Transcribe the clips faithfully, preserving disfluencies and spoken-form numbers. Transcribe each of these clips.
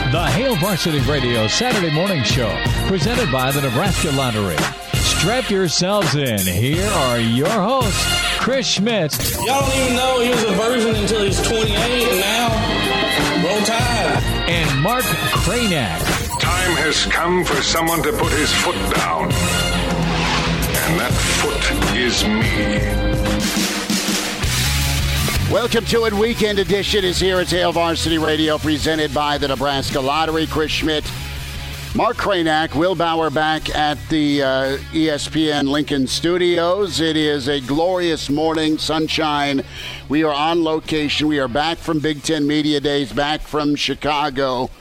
The Hail Varsity Radio Saturday Morning Show, presented by the Nebraska Lottery. Strap yourselves in. Here are your hosts, Chris Schmidt. Y'all don't even know he was a virgin until he's twenty-eight, and now, roll tide. And Mark Cranack. Time has come for someone to put his foot down. And that foot is me. Welcome to it. Weekend Edition is here at Hail Varsity Radio, presented by the Nebraska Lottery. Chris Schmidt, Mark Cranack, Will Bauer back at the uh, E S P N Lincoln Studios. It is a glorious morning, sunshine. We are on location. We are back from Big Ten Media Days, back from Chicago.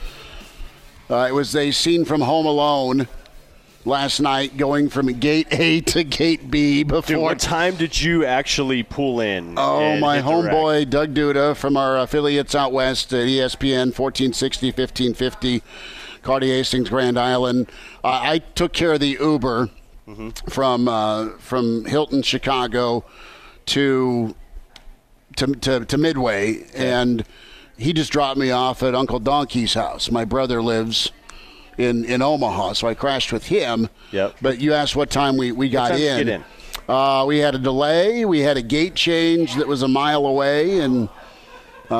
Uh, it was a scene from Home Alone last night, going from gate A to gate B before. Dude, what time did you actually pull in? Oh, my homeboy Doug Duda from our affiliates out west at E S P N, fourteen sixty, fifteen fifty, Cardi Hastings, Grand Island. Uh, I took care of the Uber mm-hmm. from uh, from Hilton, Chicago to to to, to Midway, yeah. and he just dropped me off at Uncle Donkey's house. My brother lives in, in Omaha, so I crashed with him. Yep. But you asked what time we, we got what time in. Did you get in? Uh, we had a delay. We had a gate change that was a mile away, and uh,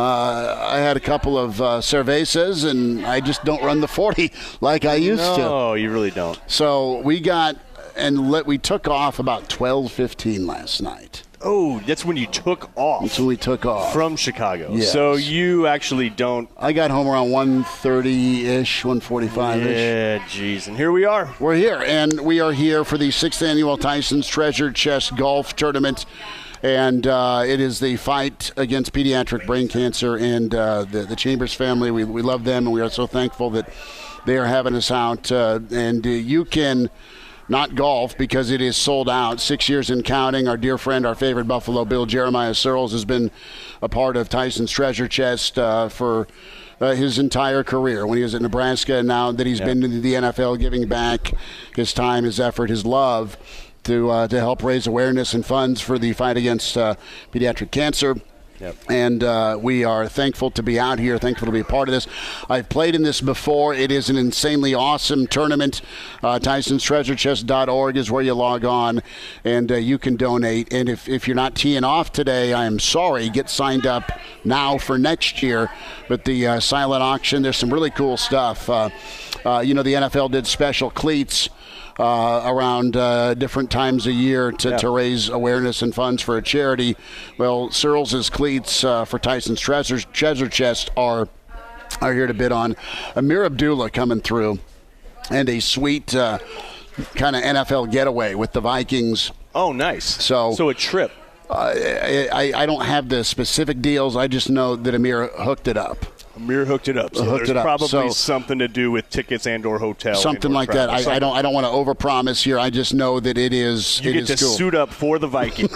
I had a couple of uh, cervezas, and I just don't run the forty like I used no, to. No, you really don't. So we got and let, we took off about twelve fifteen last night. Oh, that's when you took off. That's when we took off. From Chicago. Yes. So you actually don't. I got home around one thirty-ish, one forty-five-ish. Yeah, geez. And here we are. We're here, and we are here for the sixth Annual Tyson's Treasure Chest Golf Tournament. And uh, it is the fight against pediatric brain cancer, and uh, the, the Chambers family. We, we love them, and we are so thankful that they are having us out. Uh, and uh, you can not golf because it is sold out. Six years and counting. Our dear friend, our favorite Buffalo Bill, Jeremiah Searles, has been a part of Tyson's Treasure Chest uh, for uh, his entire career. When he was at Nebraska, and now that he's yep. been in the N F L, giving back his time, his effort, his love to uh, to help raise awareness and funds for the fight against uh, pediatric cancer. Yep. And uh, we are thankful to be out here, thankful to be a part of this. I've played in this before. It is an insanely awesome tournament. Uh, Tysons Treasure Chest dot org is where you log on, and uh, you can donate. And if, if you're not teeing off today, I am sorry. Get signed up now for next year with the uh, silent auction. There's some really cool stuff. Uh, uh, you know, the N F L did special cleats Uh, around uh, different times a year to, yeah. to raise awareness and funds for a charity. Well, Searles' cleats uh, for Tyson's Treasure, Treasure Chest are are here to bid on. Amir Abdullah coming through, and a sweet uh, kind of N F L getaway with the Vikings. Oh, nice. So, so a trip. Uh, I, I don't have the specific deals. I just know that Amir hooked it up. Amir hooked it up. So hooked there's it up. probably So, something to do with tickets and or hotel. Something and or like that. I, I don't I don't want to overpromise here. I just know that it is You it get is to cool. suit up for the Vikings.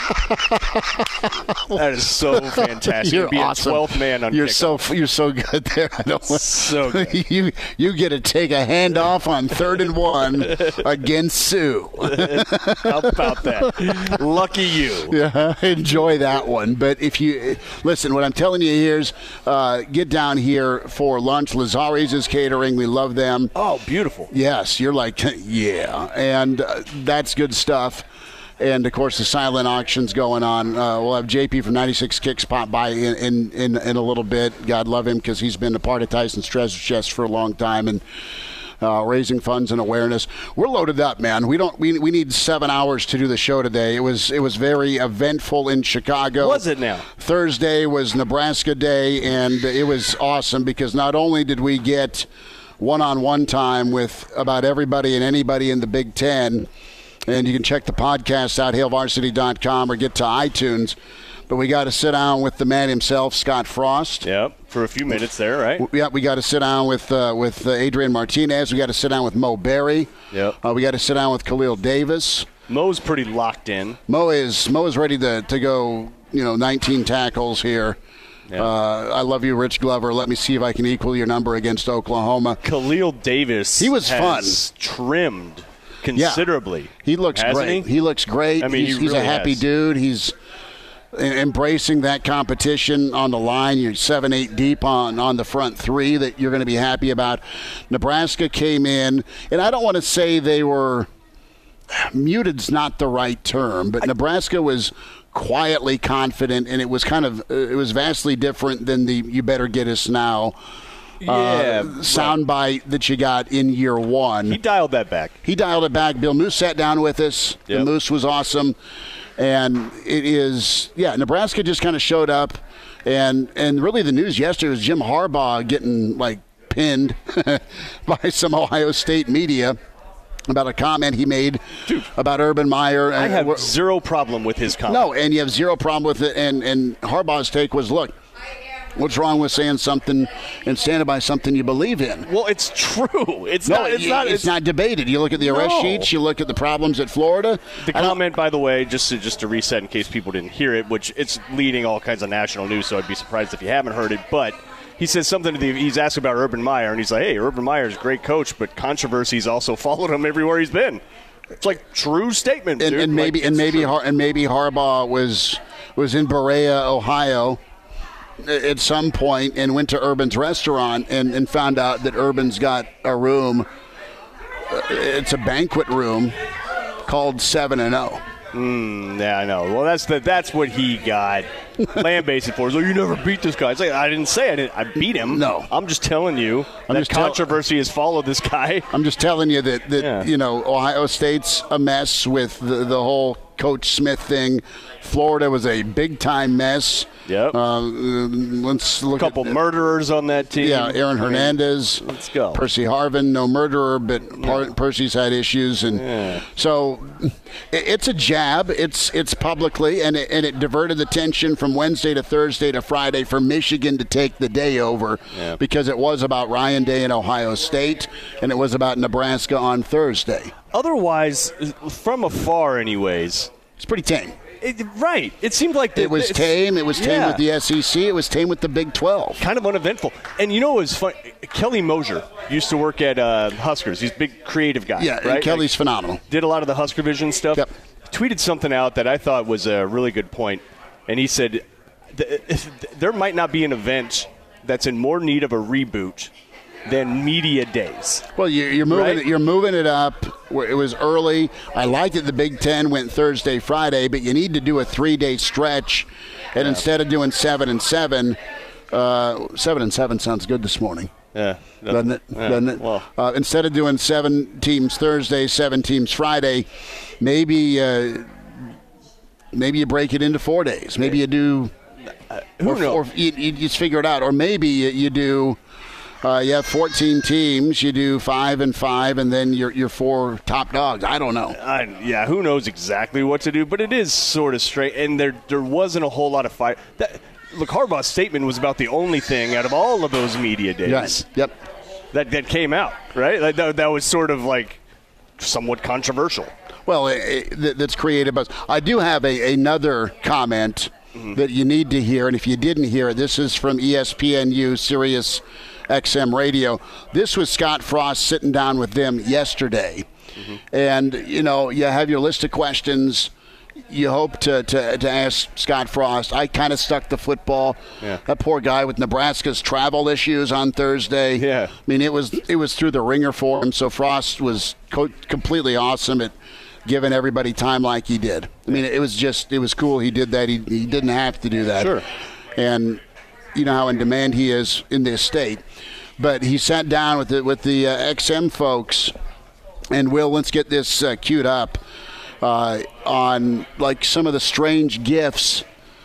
That is so fantastic. You're be awesome. a twelfth man on You're kickoff. so you're so good there. I don't want, so good. you you get to take a handoff on third and one against Sue. How about that? Lucky you. Yeah, enjoy that one. But if you listen, what I'm telling you here is uh, get down here for lunch. Lazari's is catering. We love them. Oh, beautiful. Yes, you're like, yeah. And uh, that's good stuff. And, of course, the silent auction's going on. Uh, we'll have J P from ninety-six Kicks pop by in, in, in, in a little bit. God love him because he's been a part of Tyson's Treasure Chest for a long time. And Uh, raising funds and awareness. We're loaded up, man. We don't. We we need seven hours to do the show today. It was it was very eventful in Chicago. Was it now? Thursday was Nebraska Day, and it was awesome because not only did we get one-on-one time with about everybody and anybody in the Big Ten, and you can check the podcast out, hail varsity dot com, or get to iTunes. But we got to sit down with the man himself, Scott Frost. Yep, for a few minutes there, right? Yeah, we got to sit down with uh, with uh, Adrian Martinez. We got to sit down with Mo Berry. Yep. Uh, we got to sit down with Khalil Davis. Mo's pretty locked in. Mo is Mo is ready to, to go. You know, nineteen tackles here. Yeah. Uh, I love you, Rich Glover. Let me see if I can equal your number against Oklahoma. Khalil Davis. He was has fun. Trimmed considerably. Yeah. He looks Hasn't great. He? he looks great. I mean, he's, he he's really a happy has. dude. He's embracing that competition on the line. You're seven, eight deep on, on the front three that you're going to be happy about. Nebraska came in, and I don't want to say they were muted's not the right term, but I, Nebraska was quietly confident, and it was kind of it was vastly different than the "you better get us now" yeah, uh, soundbite that you got in year one. He dialed that back. He dialed it back. Bill Moose sat down with us. Yep. The Moose was awesome. And it is, yeah, Nebraska just kind of showed up. And, and really the news yesterday was Jim Harbaugh getting, like, pinned by some Ohio State media about a comment he made Dude, about Urban Meyer. I have zero problem with his comment. No, and you have zero problem with it. And, and Harbaugh's take was, look, what's wrong with saying something and standing by something you believe in? Well, it's true. It's no, not. It's, it's not. It's, it's not debated. You look at the arrest no. sheets. You look at the problems at Florida. The comment, by the way, just to, just to reset in case people didn't hear it, which it's leading all kinds of national news, so I'd be surprised if you haven't heard it. But he says something to the. He's asked about Urban Meyer, and he's like, "Hey, Urban Meyer's a great coach, but controversies also followed him everywhere he's been." It's like true statement, and, dude. and maybe like, and maybe true. and maybe Harbaugh was was in Berea, Ohio, at some point and went to Urban's restaurant and, and found out that Urban's got a room. It's a banquet room called seven and oh. Mm, yeah, I know. Well, that's the that's what he got lambasted for. He's like, you never beat this guy. It's like, I didn't say I didn't. I beat him. No. I'm just telling you I'm that just tell- controversy has followed this guy. I'm just telling you that, that yeah. you know, Ohio State's a mess with the, the whole Coach Smith thing. Florida was a big-time mess. Yep. Uh, let's look a couple at, murderers on that team. Yeah, Aaron Hernandez. I mean, let's go. Percy Harvin, no murderer, but yeah. Percy's had issues, and yeah. so it's a jab. It's it's publicly, and it, and it diverted the attention from Wednesday to Thursday to Friday for Michigan to take the day over yeah. because it was about Ryan Day and Ohio State, and it was about Nebraska on Thursday. Otherwise, from afar, anyways, it's pretty tame. It, right. It seemed like the, it was tame. It was tame yeah. with the S E C. It was tame with the Big twelve. Kind of uneventful. And you know what was fun? Kelly Mosier used to work at uh, Huskers. He's a big creative guy. Yeah, right? and Kelly's like, phenomenal. Did a lot of the Husker Vision stuff. Yep. Tweeted something out that I thought was a really good point. And he said, there might not be an event that's in more need of a reboot than media days. Well, you're, you're moving right? it. You're moving it up. It was early. I liked that the Big Ten went Thursday, Friday, but you need to do a three-day stretch, and yeah. instead of doing seven and seven, uh, seven and seven sounds good this morning. Yeah, doesn't it? Yeah. Doesn't it? Well, uh, instead of doing seven teams Thursday, seven teams Friday, maybe uh, maybe you break it into four days. Maybe you do. Uh, who or, knows? Or you, you just figure it out. Or maybe you, you do. Uh, you have fourteen teams. You do five and five, and then your your four top dogs. I don't know. I, yeah, who knows exactly what to do? But it is sort of straight, and there there wasn't a whole lot of fight. That, look, Harbaugh's statement was about the only thing out of all of those media days. Yes. Yep. That that came out, right? Like that, that was sort of like somewhat controversial. Well, it, it, that's creative buzz. I do have a, another comment mm-hmm. that you need to hear, and if you didn't hear it, this is from E S P N U Sirius X M Radio. This was Scott Frost sitting down with them yesterday. Mm-hmm. And, you know, you have your list of questions. You hope to, to, to ask Scott Frost. I kind of stuck the football. Yeah. That poor guy with Nebraska's travel issues on Thursday. Yeah. I mean, it was it was through the ringer for him. So Frost was co- completely awesome at giving everybody time like he did. I mean, it was just, it was cool he did that. He, he didn't have to do that. Sure. And you know how in demand he is in this state. But he sat down with the, with the uh, X M folks, and Will, let's get this uh, queued up, uh, on like some of the strange gifts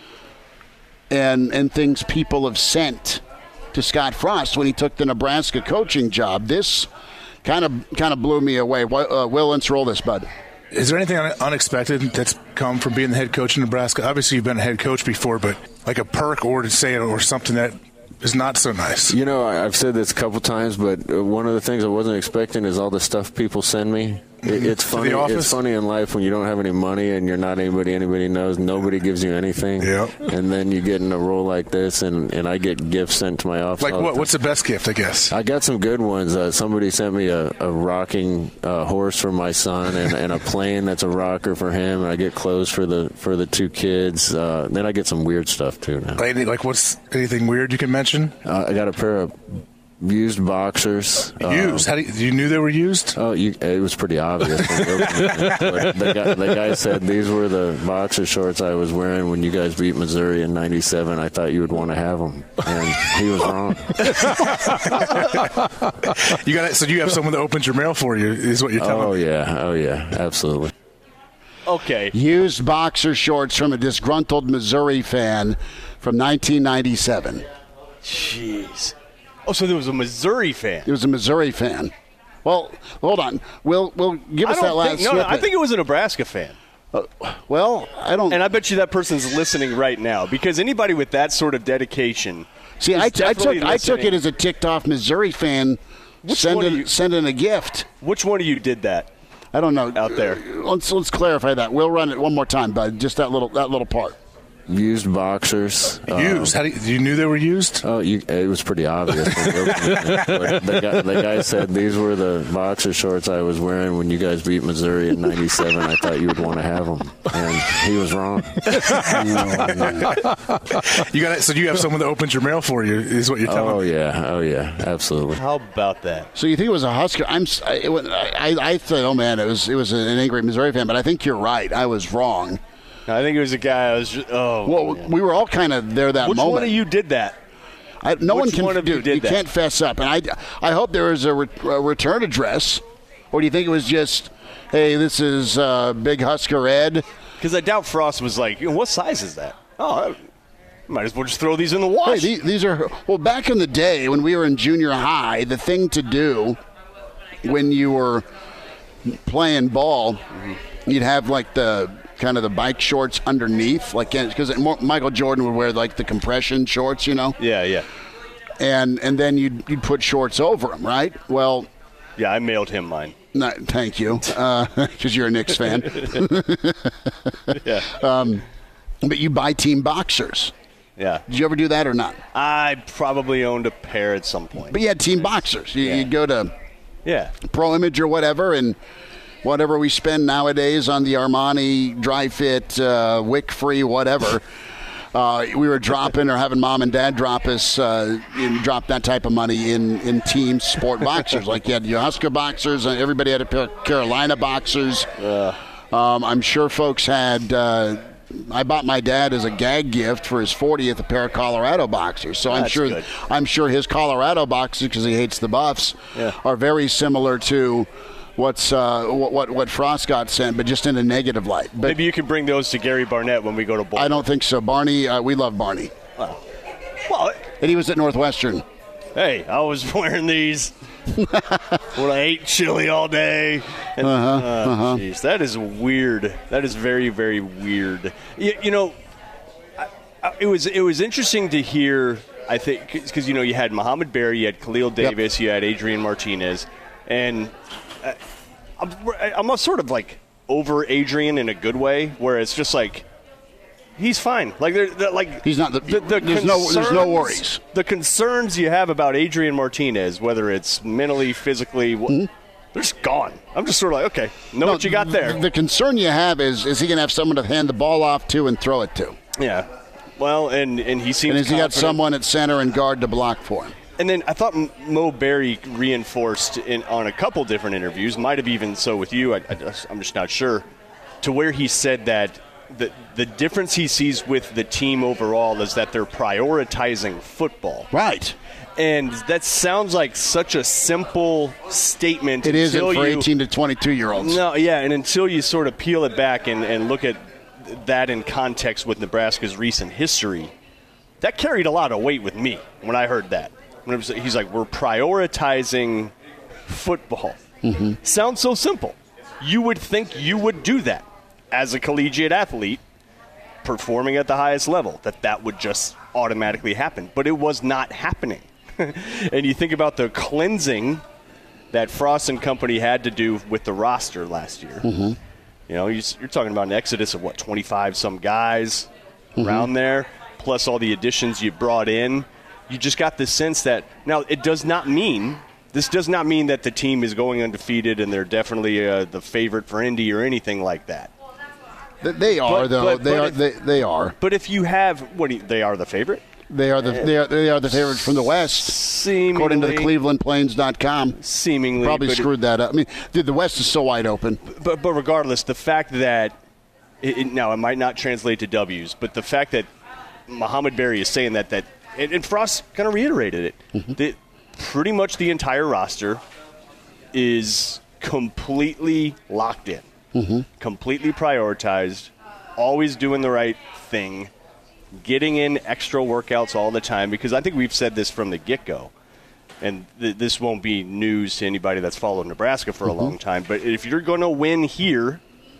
and and things people have sent to Scott Frost when he took the Nebraska coaching job. This kind of kind of blew me away. Uh, Will, let's roll this, bud. Is there anything unexpected that's come from being the head coach in Nebraska? Obviously, you've been a head coach before, but like a perk or to say it or something that is not so nice. You know, I've said this a couple times, but one of the things I wasn't expecting is all the stuff people send me. It, it's funny. The office? It's funny in life when you don't have any money and you're not anybody anybody knows. Nobody gives you anything. Yep. And then you get in a role like this, and, and I get gifts sent to my office. Like what? What's the best gift? I guess I got some good ones. Uh, somebody sent me a, a rocking uh, horse for my son, and, and a plane that's a rocker for him. And I get clothes for the for the two kids. Uh, then I get some weird stuff too now. Like, like what's anything weird you can mention? Uh, I got a pair of used boxers. Used? Um, How do you, you knew they were used? Oh, you, it was pretty obvious. But the, guy, the guy said these were the boxer shorts I was wearing when you guys beat Missouri in ninety-seven. I thought you would want to have them, and he was wrong. You got so you have someone that opens your mail for you. Is what you're telling oh, me? Oh yeah, oh yeah, absolutely. Okay. Used boxer shorts from a disgruntled Missouri fan from nineteen ninety-seven. Jeez. Oh, so there was a Missouri fan. It was a Missouri fan. Well, hold on. We'll we'll give us I that don't last think, no, no, snippet. I think it was a Nebraska fan. Uh, well, I don't. And I bet you that person's listening right now, because anybody with that sort of dedication. See, is I, t- I definitely took I took listening. it as a ticked off Missouri fan Which one sending of you- sending a gift. Which one of you did that? I don't know. Out there. Let's let's clarify that. We'll run it one more time, bud. Just that little that little part. Used boxers. Used? How do you, you knew they were used? Oh, you, it was pretty obvious. But the, guy, the guy said these were the boxer shorts I was wearing when you guys beat Missouri in ninety-seven. I thought you would want to have them, and he was wrong. You got so you have someone that opens your mail for you. Is what you're telling Oh me? yeah, oh yeah, absolutely. How about that? So you think it was a Husker? I'm. s- I, it, was- I, I thought, oh man, it was it was an angry Missouri fan, but I think you're right. I was wrong. I think it was a guy. I was just, oh. Well, man. we were all kind of there that Which moment. one of you did that? I, no Which one can one of you dude, did you that? can't fess up, and I, I hope there was a, re- a return address, or do you think it was just, hey, this is uh, Big Husker Ed? Because I doubt Frost was like, what size is that? Oh, I might as well just throw these in the Hey, wash. these, these are well. Back in the day when we were in junior high, the thing to do when you were playing ball, you'd have like the kind of the bike shorts underneath, like because Michael Jordan would wear like the compression shorts, you know. yeah, yeah. And and then you'd you'd put shorts over them, right? Well, Yeah, I mailed him mine. no, thank you, because you're a Knicks fan. Yeah. um, but you buy team boxers. Yeah. Did you ever do that or not? I probably owned a pair at some point. But you had team boxers. You, Yeah. You'd go to Yeah. Pro Image or whatever, and whatever we spend nowadays on the Armani, Dry Fit, uh, Wick Free, whatever, uh, we were dropping or having mom and dad drop us, uh, in, drop that type of money in, in team sport boxers. Like you had your Husker boxers, and everybody had a pair of Carolina boxers. Uh, Um, I'm sure folks had. Uh, I bought my dad as a gag gift for his fortieth a pair of Colorado boxers. So I'm That's sure good. I'm sure his Colorado boxers, because he hates the Buffs, Yeah. are very similar to what's uh, what, what what Frost got sent, but just in a negative light. But maybe you can bring those to Gary Barnett when we go to bowl. I don't think so. Barney, uh, we love Barney, Well, and he was at Northwestern. hey, I was wearing these when I ate chili all day. And, Uh-huh, uh, uh-huh. Jeez, that is weird. That is very, very weird. You, you know, I, I, it was it was interesting to hear. I think because you know you had Muhammad Berry, you had Khalil Davis, you had Adrian Martinez, and uh, I'm, I'm sort of like over Adrian in a good way, where it's just like. He's fine. Like they're, they're like He's not the- there's no- there's no concerns- worries. The concerns you have about Adrian Martinez, whether it's mentally, physically, wh- Mm-hmm. they're just gone. I'm just sort of like, okay, know what you got there. The concern you have is is he going to have someone to hand the ball off to and throw it to, Yeah. Well, and and he seems. and has he got confident. someone at center and guard to block for him? And then I thought M- Mo Berry reinforced in on a couple different interviews, might have even so with you. I, I, I'm just not sure, to where he said that. The, the difference he sees with the team overall is that they're prioritizing football. Right. And that sounds like such a simple statement. It isn't until for you- eighteen to twenty-two year olds. No, yeah, and until you sort of peel it back and, and look at that in context with Nebraska's recent history, that carried a lot of weight with me when I heard that. When it was, he's like, we're prioritizing football. Mm-hmm. Sounds so simple. You would think you would do that as a collegiate athlete performing at the highest level, that that would just automatically happen. But it was not happening. And you think about the cleansing that Frost and company had to do with the roster last year. Mm-hmm. You know, you're talking about an exodus of, what, twenty-five some guys mm-hmm. around there, plus all the additions you brought in. You just got this sense that – now, it does not mean – this does not mean that the team is going undefeated and they're definitely uh, the favorite for Indy or anything like that. They are, but, though. But, they but are. if, they, they are. But if you have – what do you, they are the favorite? They are the they are, they are the favorites from the West, seemingly, according to the Cleveland Plains dot com. Seemingly. Probably screwed it, that up. I mean, dude, the West is so wide open. But, but regardless, the fact that it, – it, now, it might not translate to W's, but the fact that Muhammad Berry is saying that – that and, and Frost kind of reiterated it, mm-hmm. that pretty much the entire roster is completely locked in, mm-hmm. completely prioritized, always doing the right thing, getting in extra workouts all the time, because I think we've said this from the get-go, and th- this won't be news to anybody that's followed Nebraska for mm-hmm. a long time, but if you're going to win here,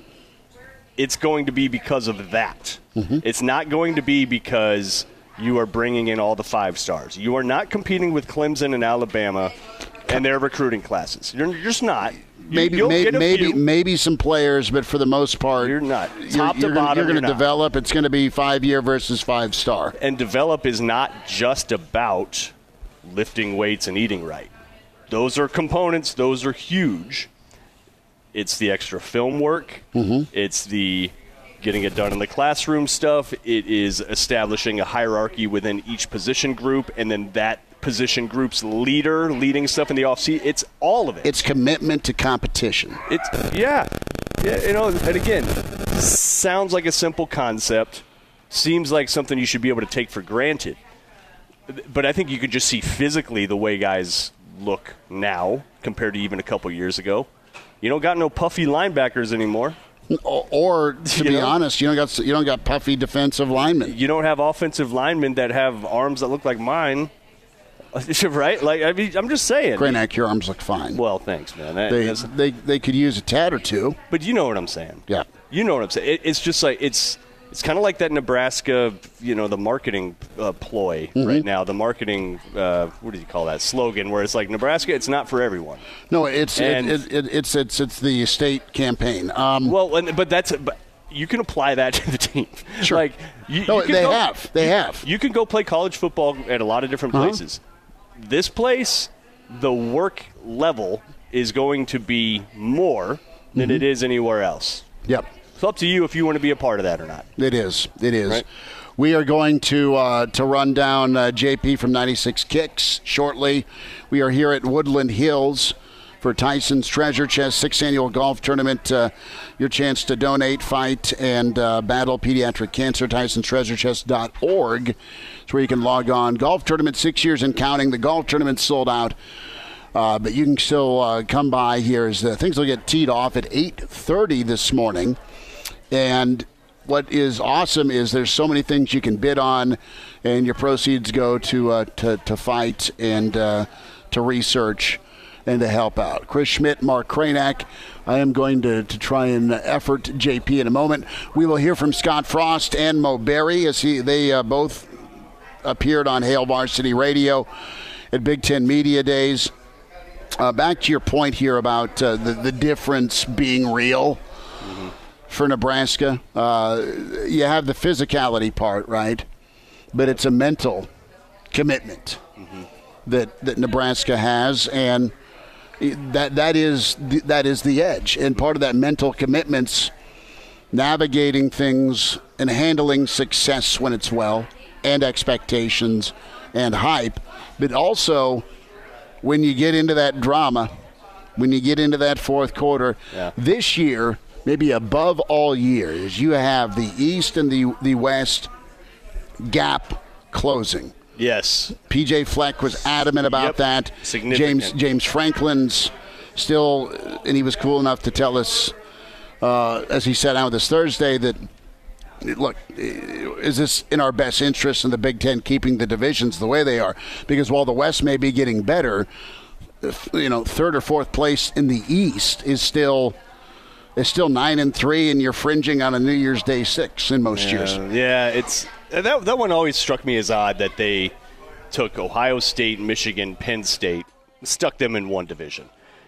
it's going to be because of that. Mm-hmm. It's not going to be because you are bringing in all the five stars. You are not competing with Clemson and Alabama and their recruiting classes. You're, you're just not. You, maybe maybe maybe, maybe some players, but for the most part, you're not. You're, Top you're to gonna, bottom, you're going to not. develop. It's going to be five-year versus five-star. And develop is not just about lifting weights and eating right. Those are components. Those are huge. It's the extra film work. Mm-hmm. It's the getting it done in the classroom stuff. It is establishing a hierarchy within each position group, and then that position group's leader leading stuff in the offseason. It's all of it. It's commitment to competition. It's yeah. yeah, you know. And again, sounds like a simple concept. Seems like something you should be able to take for granted. But I think you could just see physically the way guys look now compared to even a couple years ago. You don't got no puffy linebackers anymore. Or, or to you be know? honest, you don't got you don't got puffy defensive linemen. You don't have offensive linemen that have arms that look like mine, right? Like I mean, I'm just saying. Cranack, your arms look fine. Well, thanks, man. That, they, they they could use a tad or two. But you know what I'm saying. Yeah. You know what I'm saying. It, it's just like it's it's kind of like that Nebraska, you know, the marketing uh, ploy mm-hmm. right now. The marketing, uh, what do you call that slogan? Where it's like Nebraska, it's not for everyone. No, it's and, it, it, it, it's it's it's the state campaign. Um, well, and, but that's but you can apply that to the team. Sure. Like you, no, you can they go, have. They have. You can go play college football at a lot of different uh-huh. places. This place, the work level is going to be more than mm-hmm. it is anywhere else. Yep. It's up to you if you want to be a part of that or not. It is. It is. Right? We are going to uh, to run down uh, J P from ninety-six Kicks shortly. We are here at Woodland Hills for Tyson's Treasure Chest sixth Annual Golf Tournament. Uh, your chance to donate, fight, and uh, battle pediatric cancer. Tysons Treasure Chest dot org is where you can log on. Golf tournament, six years and counting. The golf tournament's sold out. Uh, but you can still uh, come by here. As, uh, things will get teed off at eight thirty this morning. And what is awesome is there's so many things you can bid on, and your proceeds go to uh, to, to fight and uh, to research and to help out. Chris Schmidt, Mark Cranack. I am going to, to try and effort J P in a moment. We will hear from Scott Frost and Mo Berry as he they uh, both appeared on Hail Varsity Radio at Big Ten Media Days. Uh, back to your point here about uh, the, the difference being real. Mm-hmm. For Nebraska, uh, you have the physicality part, right? But it's a mental commitment mm-hmm. that that Nebraska has, and that that is the, that is the edge. And part of that mental commitment's navigating things and handling success when it's well, and expectations and hype, but also when you get into that drama, when you get into that fourth quarter, yeah. this year. Maybe above all years, you have the East and the the West gap closing. Yes. P J Fleck was adamant about yep. that. Significant. James James Franklin's still, and he was cool enough to tell us, uh, as he sat down with us Thursday, that, look, is this in our best interest in the Big Ten keeping the divisions the way they are? Because while the West may be getting better, you know, third or fourth place in the East is still – It's still nine and three, and you're fringing on a New Year's Day six in most yeah, years. Yeah, it's that that one always struck me as odd that they took Ohio State, Michigan, Penn State, stuck them in one division.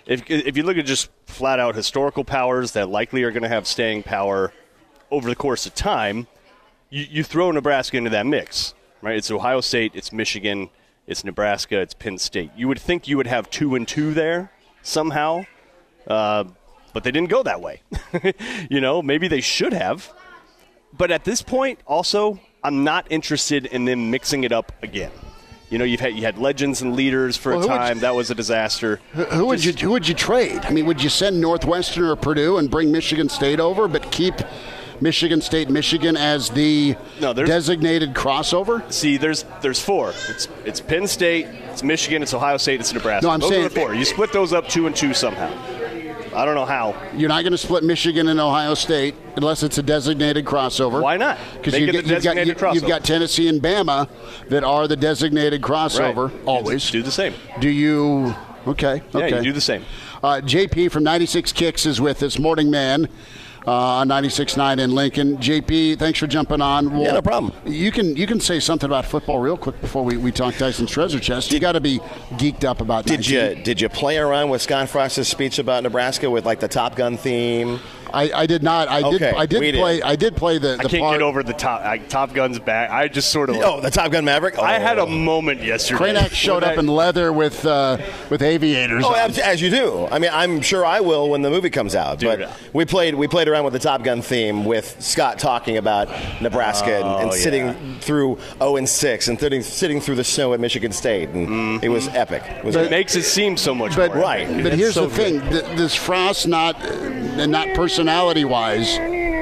if if you look at just flat out historical powers that likely are going to have staying power over the course of time, you, you throw Nebraska into that mix, right? It's Ohio State, it's Michigan, it's Nebraska, it's Penn State. You would think you would have two and two there somehow, uh, but they didn't go that way. You know, maybe they should have. But at this point, also, I'm not interested in them mixing it up again. You know, you've had you had legends and leaders for well, a time. You, that was a disaster. Who, who would Just, you who would you trade? I mean, would you send Northwestern or Purdue and bring Michigan State over, but keep Michigan State, Michigan as the no, designated crossover? See, there's there's four. It's it's Penn State, it's Michigan, it's Ohio State, it's Nebraska. No, I'm those saying are the four. You split those up two and two somehow. I don't know how. You're not going to split Michigan and Ohio State unless it's a designated crossover. Why not? Because you get the you've, got, you, crossover. you've got Tennessee and Bama that are the designated crossover, right. always. Do the same. Do you – okay, okay. Yeah, you do the same. Uh, J P from ninety-six Kicks is with us, Morning Man. Uh, on ninety-six point nine in Lincoln. J P, thanks for jumping on. Well, yeah, no problem. You can you can say something about football real quick before we, we talk Tyson's Treasure Chest. You got to be geeked up about Did nineteen. you did you play around with Scott Frost's speech about Nebraska with like the Top Gun theme? I, I did not. I okay, did. I did play. Did. I did play the. the I can't part. get over the top. I, Top Gun's back. I just sort of. Oh, the Top Gun Maverick. Oh. I had a moment yesterday. Cranack showed up I, in leather with uh, with aviators. Oh, on. as, as you do. I mean, I'm sure I will when the movie comes out. Dude, but we played we played around with the Top Gun theme with Scott talking about Nebraska oh, and, and yeah. sitting through oh and six and sitting, sitting through the snow at Michigan State, and mm-hmm. it was epic. It, was it makes it seem so much but, more. Right. But It's here's so the thing: good. Th- this Frost, not and not personality wise,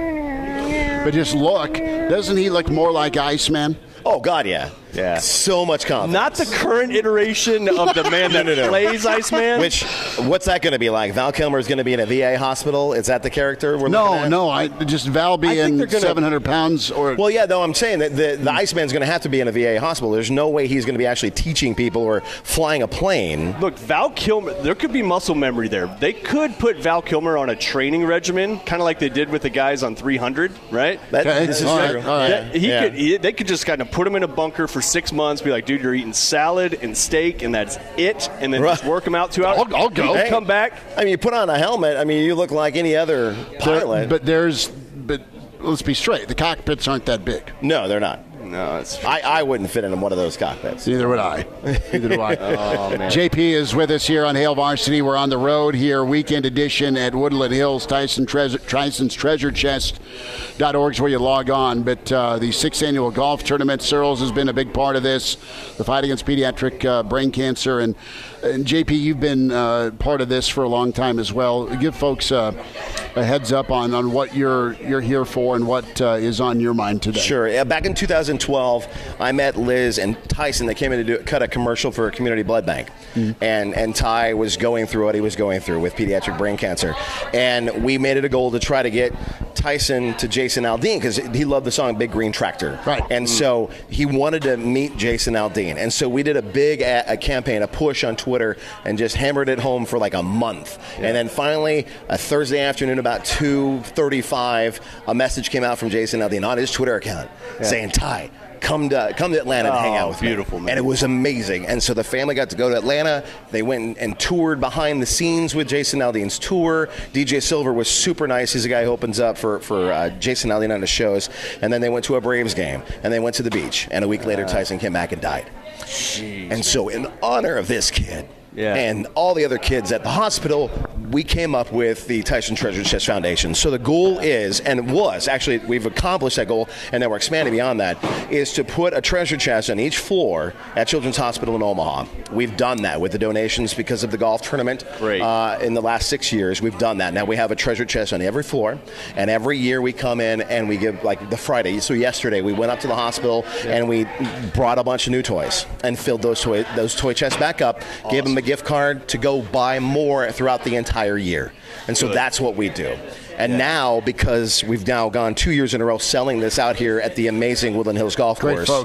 but just look. Doesn't he look more like Iceman? Oh God, yeah, yeah. So much confidence. Not the current iteration of the man that no, no, no. plays Iceman. Which, what's that going to be like? Val Kilmer is going to be in a V A hospital. Is that the character we're no, looking at? No, I just Val being gonna, seven hundred pounds or. Well, yeah, though I'm saying that the, the Iceman's going to have to be in a V A hospital. There's no way he's going to be actually teaching people or flying a plane. Look, Val Kilmer, there could be muscle memory there. They could put Val Kilmer on a training regimen, kind of like they did with the guys on three hundred, right? That, okay. This is all true. Right, all right. Yeah, he yeah. could. He, they could just kind of put him in a bunker for six months. Be like, dude, you're eating salad and steak, and that's it. And then Right. just work him out two hours. I'll, I'll go. Hey, come back. I mean, you put on a helmet. I mean, you look like any other pilot. But there's, but let's be straight. The cockpits aren't that big. no, they're not. No, it's. I, I wouldn't fit in one of those cockpits. Neither would I. Neither do I. Oh, man. J P is with us here on Hail Varsity. We're on the road here, weekend edition at Woodland Hills. Tyson Treasure, Tyson's Treasure Chest dot org is where you log on. But uh, the sixth annual golf tournament, Searles has been a big part of this. The fight against pediatric uh, brain cancer. And, and J P, you've been uh, part of this for a long time as well. Give folks uh, a heads up on, on what you're you're here for and what uh, is on your mind today. Sure. Yeah, back in two thousand twelve, I met Liz and Tyson. They came in to do, cut a commercial for a community blood bank. Mm-hmm. And, and Ty was going through what he was going through with pediatric brain cancer. And we made it a goal to try to get Tyson to Jason Aldean because he loved the song Big Green Tractor. Right. And mm-hmm. so he wanted to meet Jason Aldean. And so we did a big a, a campaign, a push on Twitter, and just hammered it home for like a month. Yeah. And then finally, a Thursday afternoon about two thirty-five, a message came out from Jason Aldean on his Twitter account yeah. saying, Ty, come to come to Atlanta and oh, hang out with beautiful, me. Man. And it was amazing. And so the family got to go to Atlanta. They went and, and toured behind the scenes with Jason Aldean's tour. D J Silver was super nice. He's the guy who opens up for, for uh, Jason Aldean on the shows. And then they went to a Braves game, and they went to the beach. And a week later, Tyson came back and died. Jeez. And so in honor of this kid, Yeah. and all the other kids at the hospital, we came up with the Tyson Treasure Chest Foundation. So the goal is, and was, actually we've accomplished that goal, and then we're expanding beyond that, is to put a treasure chest on each floor at Children's Hospital in Omaha. We've done that with the donations because of the golf tournament. Great. Uh, in the last six years, we've done that. Now we have a treasure chest on every floor, and every year we come in and we give, like the Friday, so yesterday we went up to the hospital yeah. and we brought a bunch of new toys and filled those toy, those toy chests back up, awesome. Gave them a gift card to go buy more throughout the entire year. And so Good. That's what we do. And yeah. now, because we've now gone two years in a row selling this out here at the amazing Woodland Hills Golf Great Course. folks.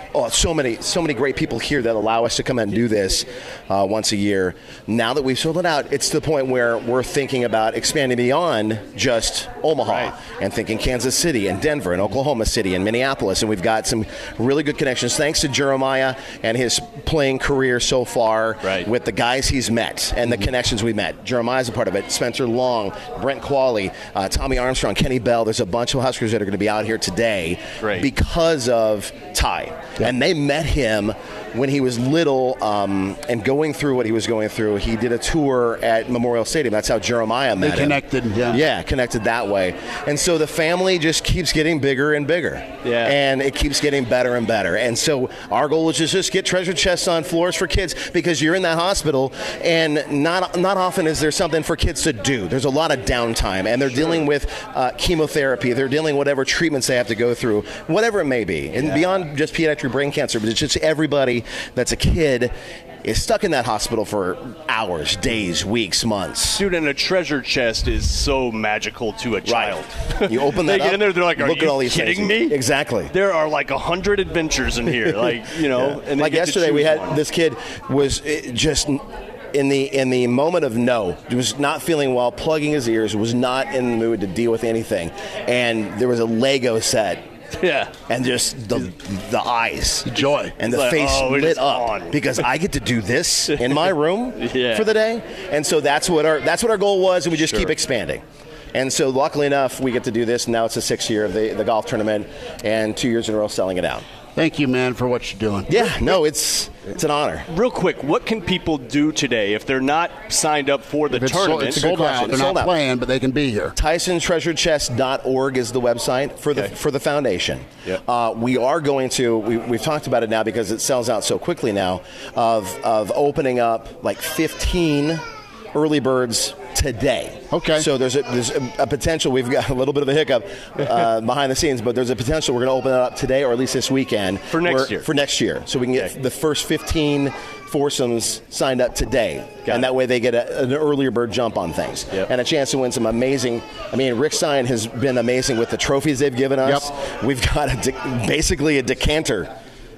oh, so many, so many great people here that allow us to come and do this uh, once a year. Now that we've sold it out, it's to the point where we're thinking about expanding beyond just Omaha right. and thinking Kansas City and Denver and Oklahoma City and Minneapolis. And we've got some really good connections thanks to Jeremiah and his playing career so far right. with the guys he's met and the connections we met. Jeremiah's a part of it. Spencer Long, Brent Qualley, uh, Tommy Armstrong, Kenny Bell. There's a bunch of Huskers that are going to be out here today Great. because of Ty. Yeah. And they met him when he was little um, and going through what he was going through. He did a tour at Memorial Stadium. That's how Jeremiah met they connected, him. Yeah. Yeah, connected that way. And so the family just keeps getting bigger and bigger. Yeah. And it keeps getting better and better. And so our goal is to just get treasure chests on floors for kids because you're in that hospital and not not often is there something for kids to do. There's a lot of downtime and they're sure. dealing with uh, chemotherapy. They're dealing with whatever treatments they have to go through, whatever it may be. And yeah. beyond just pediatric brain cancer, but it's just everybody that's a kid is stuck in that hospital for hours, days, weeks, months. Dude, and a treasure chest is so magical to a child. Right. You open that they up, get in there, they're like, are look you at all these kidding things. me? Exactly. There are like a hundred adventures in here. Like, you know. Yeah. And like yesterday, we had one. this kid was just in the in the moment of no, he was not feeling well, plugging his ears, was not in the mood to deal with anything. And there was a Lego set. Yeah. And just the the eyes. Joy. And the like, face oh, lit up on. because I get to do this in my room yeah. for the day. And so that's what our that's what our goal was, and we just sure. keep expanding. And so luckily enough, we get to do this. Now it's the sixth year of the, the golf tournament and two years in a row selling it out. Thank you, man, for what you're doing. Yeah, no, it's it's an honor. Real quick, what can people do today if they're not signed up for the if it's tournament? Sold, it's sold out. They're it's not sold out. playing, but they can be here. Tyson Treasure Chest dot org is the website for the okay. for the foundation. Yep. Uh, we are going to, we, we've talked about it now because it sells out so quickly now, of of opening up like fifteen early birds today. Okay. So there's a, there's a, a potential. We've got a little bit of a hiccup uh, behind the scenes, but there's a potential we're going to open it up today or at least this weekend. For next where, year. For next year. So we can get okay. the first fifteen foursomes signed up today. Got and it. That way they get a, an earlier bird jump on things. Yep. And a chance to win some amazing, I mean, Rick Stein has been amazing with the trophies they've given us. Yep. We've got a de- basically a decanter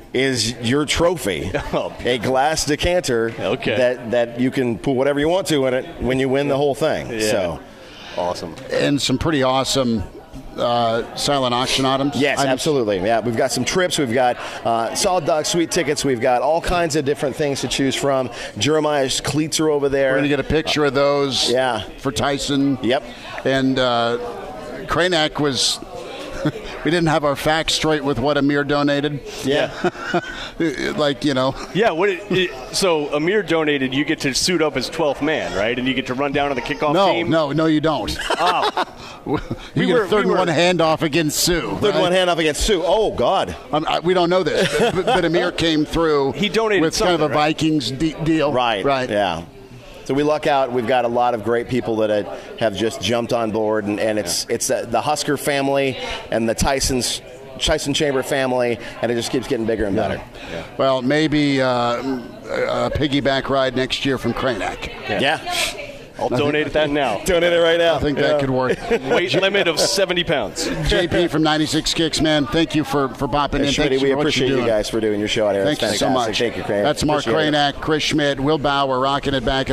is your trophy, oh, a glass decanter okay. that, that you can put whatever you want to in it when you win the whole thing. Yeah. So awesome. And some pretty awesome uh, silent auction items. Yes, items. absolutely. Yeah, we've got some trips. We've got uh, Solid Dog Suite tickets. We've got all kinds of different things to choose from. Jeremiah's cleats are over there. We're going to get a picture of those uh, yeah. for Tyson. Yep. And uh, Kranak was... we didn't have our facts straight with what Amir donated. Yeah. like, you know. Yeah, what it, it, so Amir donated, you get to suit up as twelfth man, right? And you get to run down to the kickoff no, team? No, no, you don't. Oh. you we get were, a third we and were, one handoff against Sue. Third right? one handoff against Sue. Oh, God. Um, I, we don't know this. but, but Amir came through he donated with kind of a right? Vikings de- deal. Right. Right. Yeah. So we luck out. We've got a lot of great people that have just jumped on board, and, and it's yeah. it's the Husker family and the Tyson's Tyson Chamber family, and it just keeps getting bigger and better. Yeah. Yeah. Well, maybe uh, a piggyback ride next year from Kranak. Yeah. yeah. I'll donate it that now. Donate it right now. I think yeah. that could work. Weight limit of seventy pounds. J P from ninety-six Kicks, man. Thank you for, for popping yeah, in. Schmitty, Thanks we for appreciate you guys for doing your show out here. Thank That's you so much. Thank you, Kranak. That's Mark appreciate Kranak, it. Chris Schmidt, Will Bauer, rocking it back at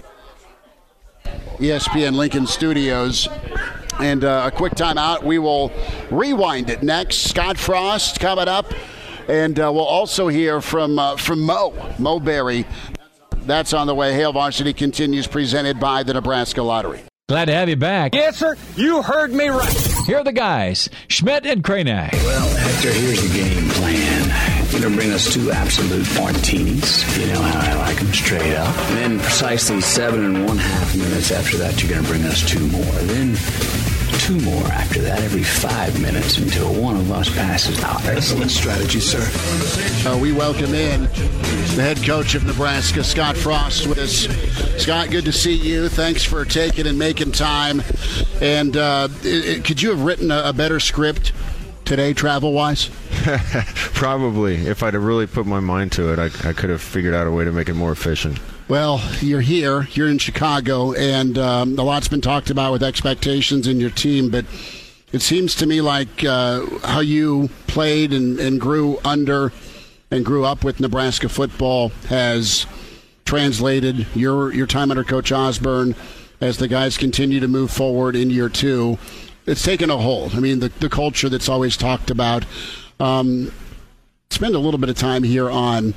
E S P N Lincoln Studios. And uh, a quick time out. We will rewind it next. Scott Frost coming up. And uh, we'll also hear from uh, from Mo, Mo Berry. That's on the way. Hail Varsity continues, presented by the Nebraska Lottery. Glad to have you back. Yes, sir. You heard me right. Here are the guys, Schmidt and Kranak. Well, Hector, here's the game plan. You're going to bring us two absolute martinis. You know how I like them, straight up. And then precisely seven and one half minutes after that, you're going to bring us two more. Then two more after that every five minutes until one of us passes out. Excellent strategy, sir. Uh, we welcome in the head coach of Nebraska, Scott Frost, with us. Scott, good to see you. Thanks for taking and making time. And uh, it, it, could you have written a, a better script today, travel-wise? Probably. If I'd have really put my mind to it, I, I could have figured out a way to make it more efficient. Well, you're here. You're in Chicago, and um, a lot's been talked about with expectations in your team, but it seems to me like uh, how you played and, and grew under and grew up with Nebraska football has translated your your time under Coach Osborne as the guys continue to move forward in year two. It's taken a hold. I mean, the, the culture that's always talked about. Um, spend a little bit of time here on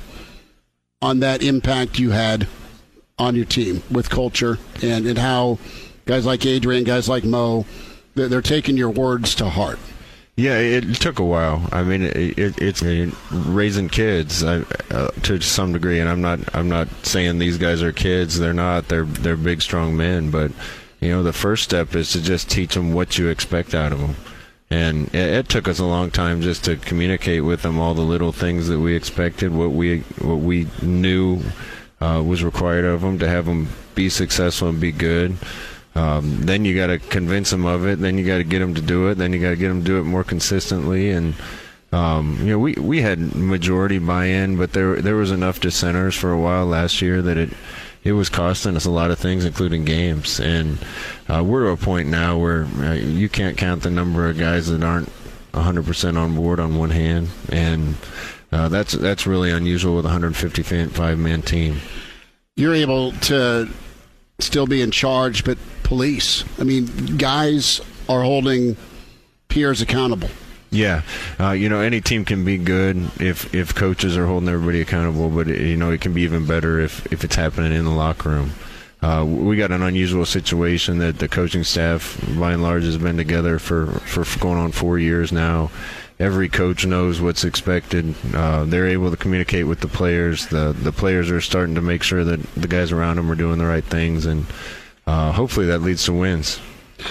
on that impact you had on your team with culture and, and how guys like Adrian, guys like Mo, they're, they're taking your words to heart. Yeah, it took a while. I mean, it, it, it's raising kids uh, to some degree, and I'm not. I'm not saying these guys are kids. They're not. They're they're big, strong men. But you know, the first step is to just teach them what you expect out of them. And it, it took us a long time just to communicate with them all the little things that we expected, what we what we knew uh, was required of them to have them be successful and be good. Um, then you got to convince them of it. Then you got to get them to do it. Then you got to get them to do it more consistently. And um, you know, we we had majority buy-in, but there there was enough dissenters for a while last year that it it was costing us a lot of things, including games. And uh, we're to a point now where uh, you can't count the number of guys that aren't one hundred percent on board on one hand, and uh, that's that's really unusual with a one hundred fifty-five man team. You're able to still be in charge, but police. I mean, guys are holding peers accountable. Yeah, uh, you know, any team can be good if if coaches are holding everybody accountable, but it, you know, it can be even better if if it's happening in the locker room. Uh, we got an unusual situation that the coaching staff, by and large, has been together for, for going on four years now. Every coach knows what's expected. Uh, they're able to communicate with the players. The the players are starting to make sure that the guys around them are doing the right things, and uh, hopefully that leads to wins.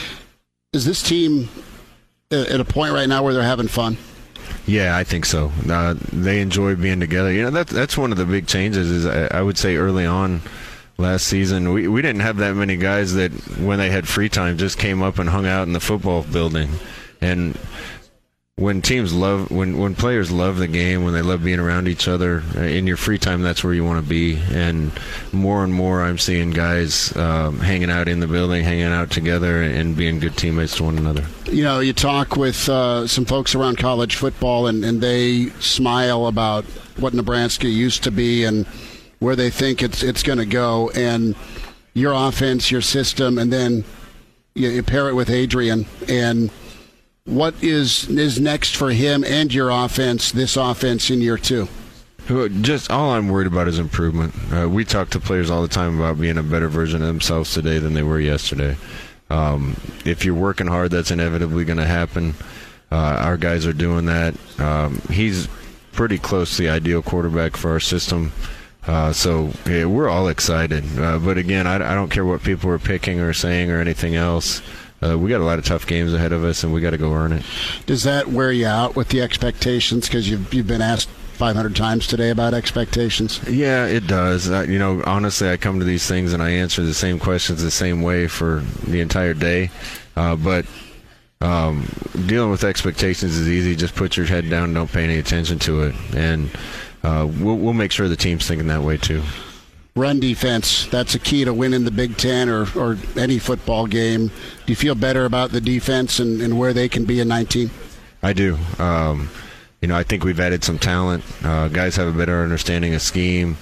Is this team at a point right now where they're having fun? Yeah, I think so. Uh, they enjoy being together. You know, that, that's one of the big changes is I, I would say early on last season, we, we didn't have that many guys that when they had free time just came up and hung out in the football building. And when teams love, when, when players love the game, when they love being around each other, in your free time, that's where you want to be. And more and more I'm seeing guys um, hanging out in the building, hanging out together, and being good teammates to one another. You know, you talk with uh, some folks around college football, and, and they smile about what Nebraska used to be and where they think it's it's going to go. And your offense, your system, and then you, you pair it with Adrian, and what is is next for him and your offense, this offense in year two? Just all I'm worried about is improvement. Uh, we talk to players all the time about being a better version of themselves today than they were yesterday. Um, if you're working hard, that's inevitably going to happen. Uh, our guys are doing that. Um, he's pretty close to the ideal quarterback for our system. Uh, so yeah, we're all excited. Uh, but again, I, I don't care what people are picking or saying or anything else. Uh, we got a lot of tough games ahead of us, and we got to go earn it. Does that wear you out with the expectations? Because you've you've been asked five hundred times today about expectations. Yeah, it does. Uh, you know, honestly, I come to these things and I answer the same questions the same way for the entire day. Uh, but um, dealing with expectations is easy. Just put your head down, don't pay any attention to it, and uh, we'll we'll make sure the team's thinking that way too. Run defense, that's a key to winning the Big Ten or, or any football game. Do you feel better about the defense and, and where they can be in nineteen? I do. Um, you know, I think we've added some talent. Uh, guys have a better understanding of scheme.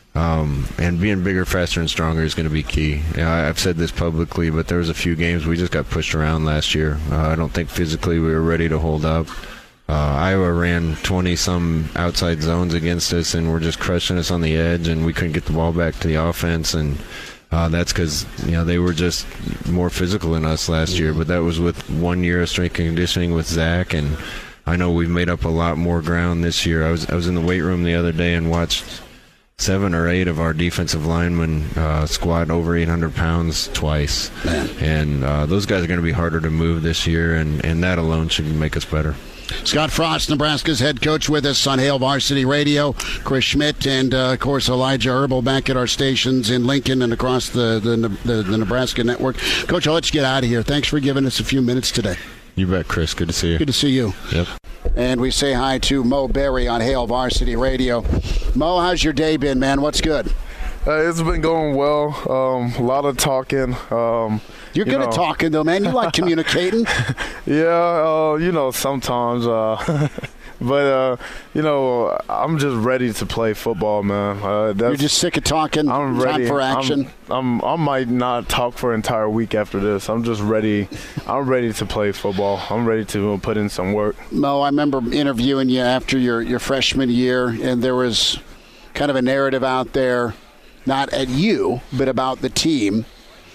Um, and being bigger, faster, and stronger is going to be key. You know, I've said this publicly, but there was a few games we just got pushed around last year. Uh, I don't think physically we were ready to hold up. Uh, Iowa ran twenty-some outside zones against us, and were just crushing us on the edge, and we couldn't get the ball back to the offense, and uh, that's because you know they were just more physical than us last year. But that was with one year of strength and conditioning with Zach, and I know we've made up a lot more ground this year. I was I was in the weight room the other day and watched seven or eight of our defensive linemen uh, squat over eight hundred pounds twice, Man. and uh, those guys are going to be harder to move this year, and, and that alone should make us better. Scott Frost, Nebraska's head coach, with us on Hail Varsity Radio. Chris Schmidt and, uh, of course, Elijah Herbal back at our stations in Lincoln and across the, the, the, the Nebraska network. Coach, I'll let you get out of here. Thanks for giving us a few minutes today. You bet, Chris. Good to see you. Good to see you. Yep. And we say hi to Mo Berry on Hail Varsity Radio. Mo, how's your day been, man? What's good? Uh, it's been going well. Um, a lot of talking. Um, You're you good know. at talking, though, man. You like communicating. Yeah, uh, you know, sometimes uh, but uh, you know, I'm just ready to play football, man. Uh, that's, You're just sick of talking. I'm ready Time for action. I'm, I'm I might not talk for an entire week after this. I'm just ready. I'm ready to play football. I'm ready to put in some work. Mo, I remember interviewing you after your your freshman year, and there was kind of a narrative out there, not at you, but about the team,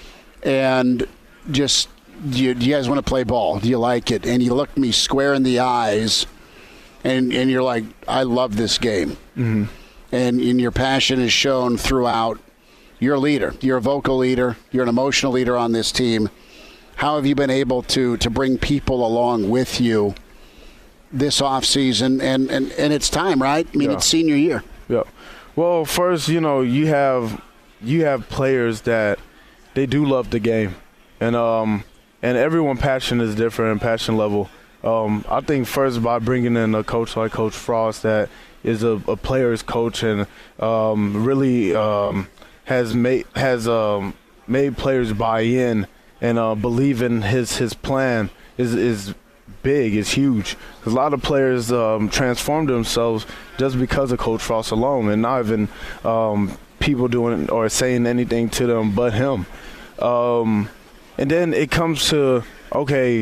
and just. Do you, do you guys want to play ball? Do you like it? And you looked me square in the eyes, and, and you're like, I love this game. Mm-hmm. And, and your passion is shown throughout. You're a leader. You're a vocal leader. You're an emotional leader on this team. How have you been able to, to bring people along with you this offseason? And, and, and it's time, right? I mean, yeah. It's senior year. Yeah. Well, first, you know, you have you have players that they do love the game. And, um, And everyone's passion is different and passion level. Um, I think first by bringing in a coach like Coach Frost that is a, a player's coach and um, really um, has made has um, made players buy in and uh, believe in his his plan is is big, is huge. A lot of players um, transformed themselves just because of Coach Frost alone, and not even um, people doing or saying anything to them but him. Um, And then it comes to, okay,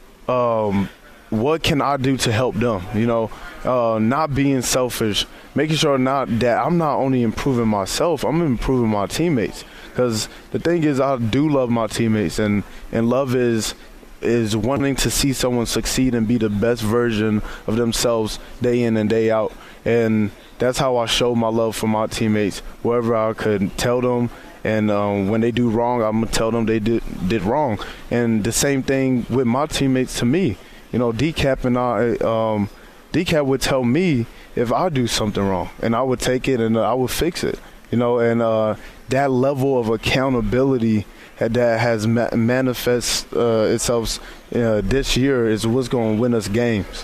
um, what can I do to help them? You know, uh, not being selfish, making sure not that I'm not only improving myself, I'm improving my teammates. Because the thing is, I do love my teammates, and, and love is is wanting to see someone succeed and be the best version of themselves day in and day out. And that's how I show my love for my teammates, wherever I could tell them. And um, when they do wrong, I'm going to tell them they did did wrong. And the same thing with my teammates to me. You know, D CAP and I, um, D CAP would tell me if I do something wrong, and I would take it and I would fix it. You know, and uh, that level of accountability that has ma- manifest uh, itself uh, this year is what's going to win us games.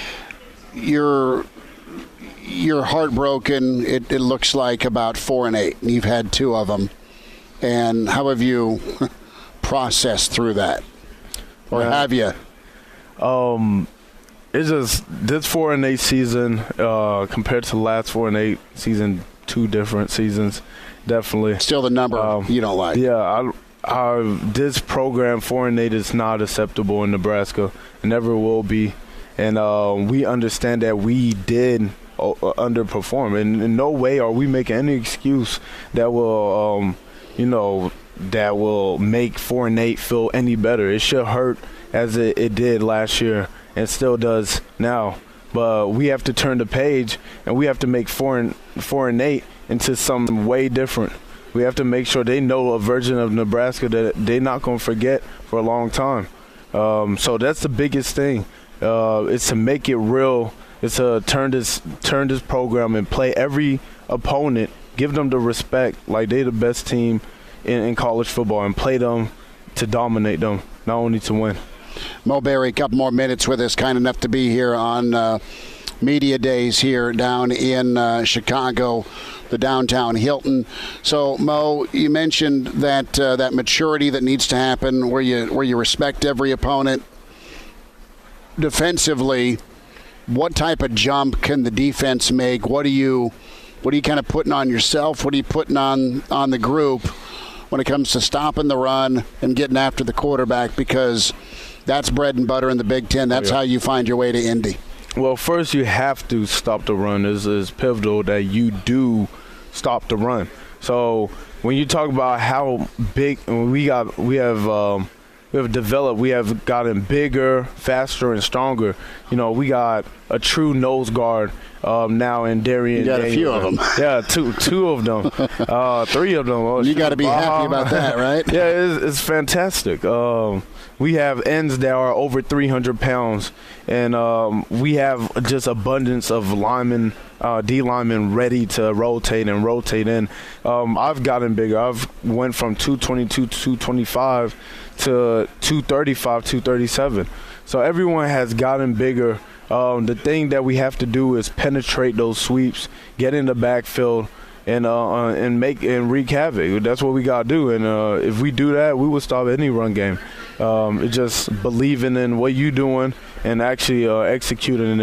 You're you're heartbroken. It, it looks like about four and eight. You've had two of them. And how have you processed through that, or Man, have you? Um, it's just this four and eight season uh, compared to the last four and eight season, two different seasons, definitely. Still the number um, you don't like. Yeah, I, I, this program four and eight is not acceptable in Nebraska, and never will be. And uh, we understand that we did uh, underperform, and in no way are we making any excuse that will. Um, you know, that will make four and eight feel any better. It should hurt as it, it did last year and still does now. But we have to turn the page, and we have to make four and four and eight into something way different. We have to make sure they know a version of Nebraska that they're not going to forget for a long time. Um, so that's the biggest thing. Uh, it's to make it real. It's to turn this turn this program and play every opponent. Give them the respect like they're the best team in, in college football, and play them to dominate them, not only to win. Mo Berry, a couple more minutes with us, kind enough to be here on uh, Media Days here down in uh, Chicago, the downtown Hilton. So, Mo, you mentioned that uh, that maturity that needs to happen where you where you respect every opponent. Defensively, what type of jump can the defense make? What do you What are you kind of putting on yourself? What are you putting on, on the group when it comes to stopping the run and getting after the quarterback? Because that's bread and butter in the Big Ten. That's oh, yeah. how you find your way to Indy. Well, first you have to stop the run. It's, it's pivotal that you do stop the run. So when you talk about how big we got, we have um, we have developed, we have gotten bigger, faster, and stronger. You know, we got a true nose guard um, now in Darian. You got Daniels. a few of them. Yeah, two two of them, uh, three of them. Oh, you got to be uh, happy about that, right? Yeah, it's, it's fantastic. Um, we have ends that are over three hundred pounds, and um, we have just abundance of linemen, uh, D linemen ready to rotate and rotate in. Um, I've gotten bigger. I've went from two twenty-two to two twenty-five to two thirty-five, two thirty-seven. So everyone has gotten bigger. Um, the thing that we have to do is penetrate those sweeps, get in the backfield, and uh, uh, and make and wreak havoc. That's what we gotta do. And uh, if we do that, we will stop any run game. Um, it's just believing in what you're doing and actually uh, executing it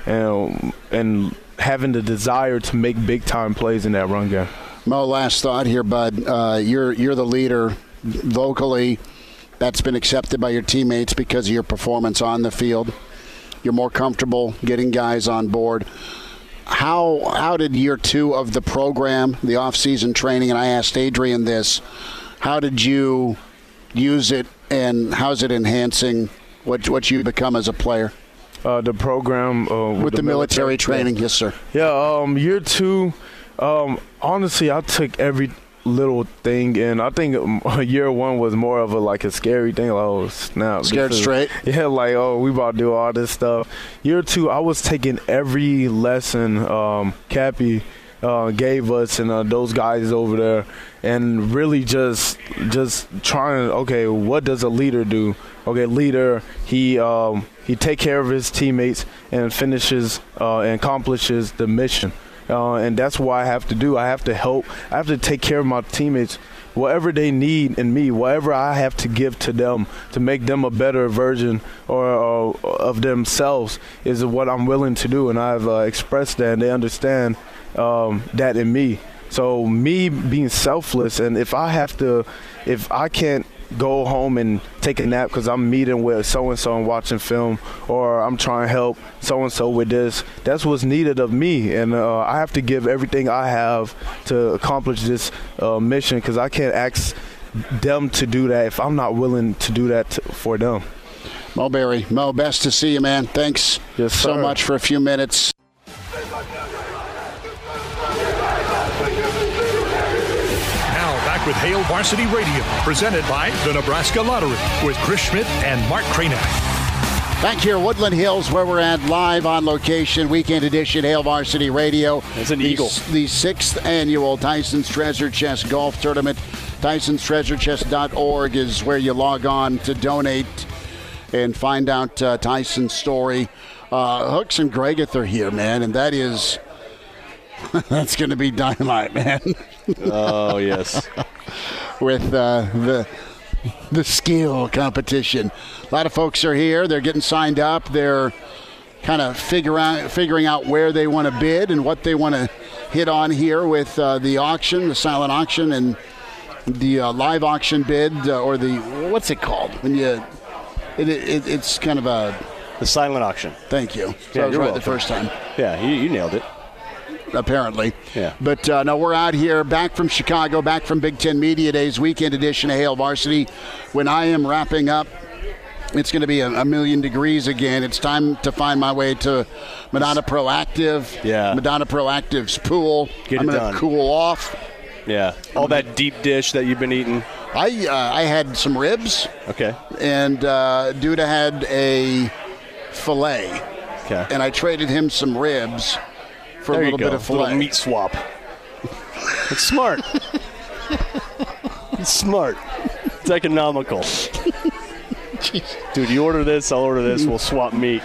and and having the desire to make big time plays in that run game. Mo, last thought here, bud. Uh, you're you're the leader vocally. That's been accepted by your teammates because of your performance on the field. You're more comfortable getting guys on board. How how did year two of the program, the off-season training, and I asked Adrian this, how did you use it, and how's it enhancing what what you become as a player? Uh, the program uh, with, with the, the military, military training, yes, sir. Yeah, um, year two, um, honestly, I took every little thing, and I think year one was more of a like a scary thing. Like, oh snap! Scared is, straight. Yeah, like oh we about to do all this stuff. Year two, I was taking every lesson um, Cappy uh, gave us and uh, those guys over there, and really just just trying. Okay, what does a leader do? Okay, leader, he um, he take care of his teammates and finishes uh, and accomplishes the mission. Uh, and that's what I have to do. I have to help. I have to take care of my teammates, whatever they need in me, whatever I have to give to them to make them a better version or, or of themselves is what I'm willing to do. And I've uh, expressed that, and they understand um, that in me. So me being selfless, and if I have to, if I can't go home and take a nap because I'm meeting with so-and-so and watching film, or I'm trying to help so-and-so with this, that's what's needed of me. And uh, I have to give everything I have to accomplish this uh, mission, because I can't ask them to do that if I'm not willing to do that to, for them. Mo Berry. Mo, best to see you, man. Thanks yes, so sir. much for a few minutes. With Hail Varsity Radio, presented by the Nebraska Lottery, with Chris Schmidt and Mark Cranick. Back here, Woodland Hills, where we're at live on location, weekend edition, Hail Varsity Radio. It's an the, eagle. The sixth annual Tyson's Treasure Chest Golf Tournament. Tysons Treasure Chest dot org is where you log on to donate and find out uh, Tyson's story. Uh, Hooks and Gregath are here, man, and that is... that's going to be dynamite, man. Oh, yes. With uh, the the skill competition. A lot of folks are here. They're getting signed up. They're kind of figure out, figuring out where they want to bid and what they want to hit on here with uh, the auction, the silent auction, and the uh, live auction bid, uh, or the, what's it called? When you, it, it, it's kind of a... The silent auction. Thank you. So yeah, I was you're right welcome. the first time. Yeah, you, you nailed it. Apparently. Yeah. But uh, no, we're out here back from Chicago, back from Big Ten Media Days, weekend edition of Hail Varsity. When I am wrapping up, it's going to be a, a million degrees again. It's time to find my way to Madonna Proactive. Yeah. Madonna Proactive's pool. Get I'm it going done. to cool off. Yeah. All that deep dish that you've been eating. I uh, I had some ribs. Okay. And uh, Duda had a filet. Okay. And I traded him some ribs for there a little you go. bit of filet. A little meat swap. It's smart. It's smart. It's economical. Dude, you order this, I'll order this, we'll swap meat.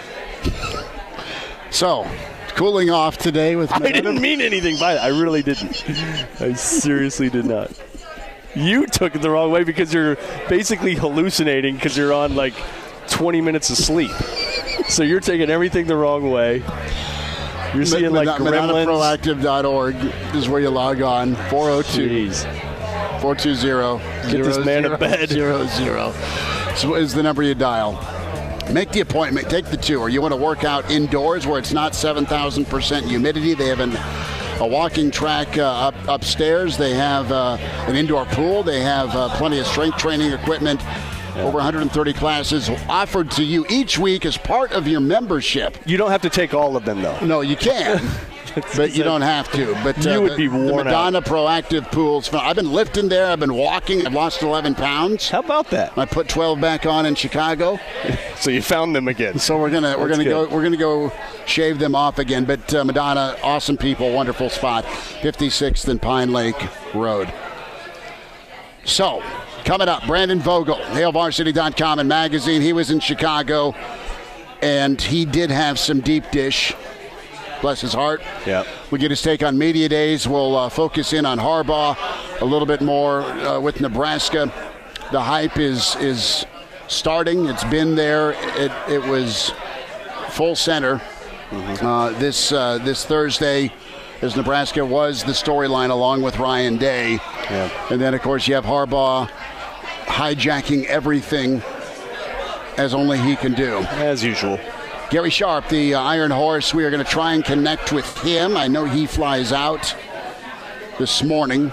So, cooling off today with... I didn't mean anything by that. I really didn't. I seriously did not. You took it the wrong way because you're basically hallucinating because you're on like twenty minutes of sleep. So you're taking everything the wrong way. You're seeing like gremlins. Madonna Proactive dot org is where you log on. four oh two, four two zero, Get this man to bed. zero zero So is the number you dial. Make the appointment. Take the tour. You want to work out indoors where it's not seven thousand percent humidity. They have an, a walking track uh, up, upstairs. They have uh, an indoor pool. They have uh, plenty of strength training equipment. Yeah. Over one hundred thirty classes offered to you each week as part of your membership. You don't have to take all of them, though. No, you can, but you don't have to. But uh, you would the, be worn the Madonna out. Proactive pools. I've been lifting there. I've been walking. I've lost eleven pounds. How about that? I put twelve back on in Chicago. So you found them again. So we're gonna we're That's gonna good. go we're gonna go shave them off again. But uh, Madonna, awesome people, wonderful spot, fifty-sixth and Pine Lake Road. So. Coming up, Brandon Vogel, Hail Varsity dot com and magazine. He was in Chicago, and he did have some deep dish. Bless his heart. Yeah. We get his take on media days. We'll uh, focus in on Harbaugh a little bit more uh, with Nebraska. The hype is is starting. It's been there. It, it was full center mm-hmm. uh, this uh, this Thursday, as Nebraska was the storyline along with Ryan Day. Yeah. And then, of course, you have Harbaugh hijacking everything as only he can do. As usual. Gary Sharp, the uh, Iron Horse, we are going to try and connect with him. I know he flies out this morning,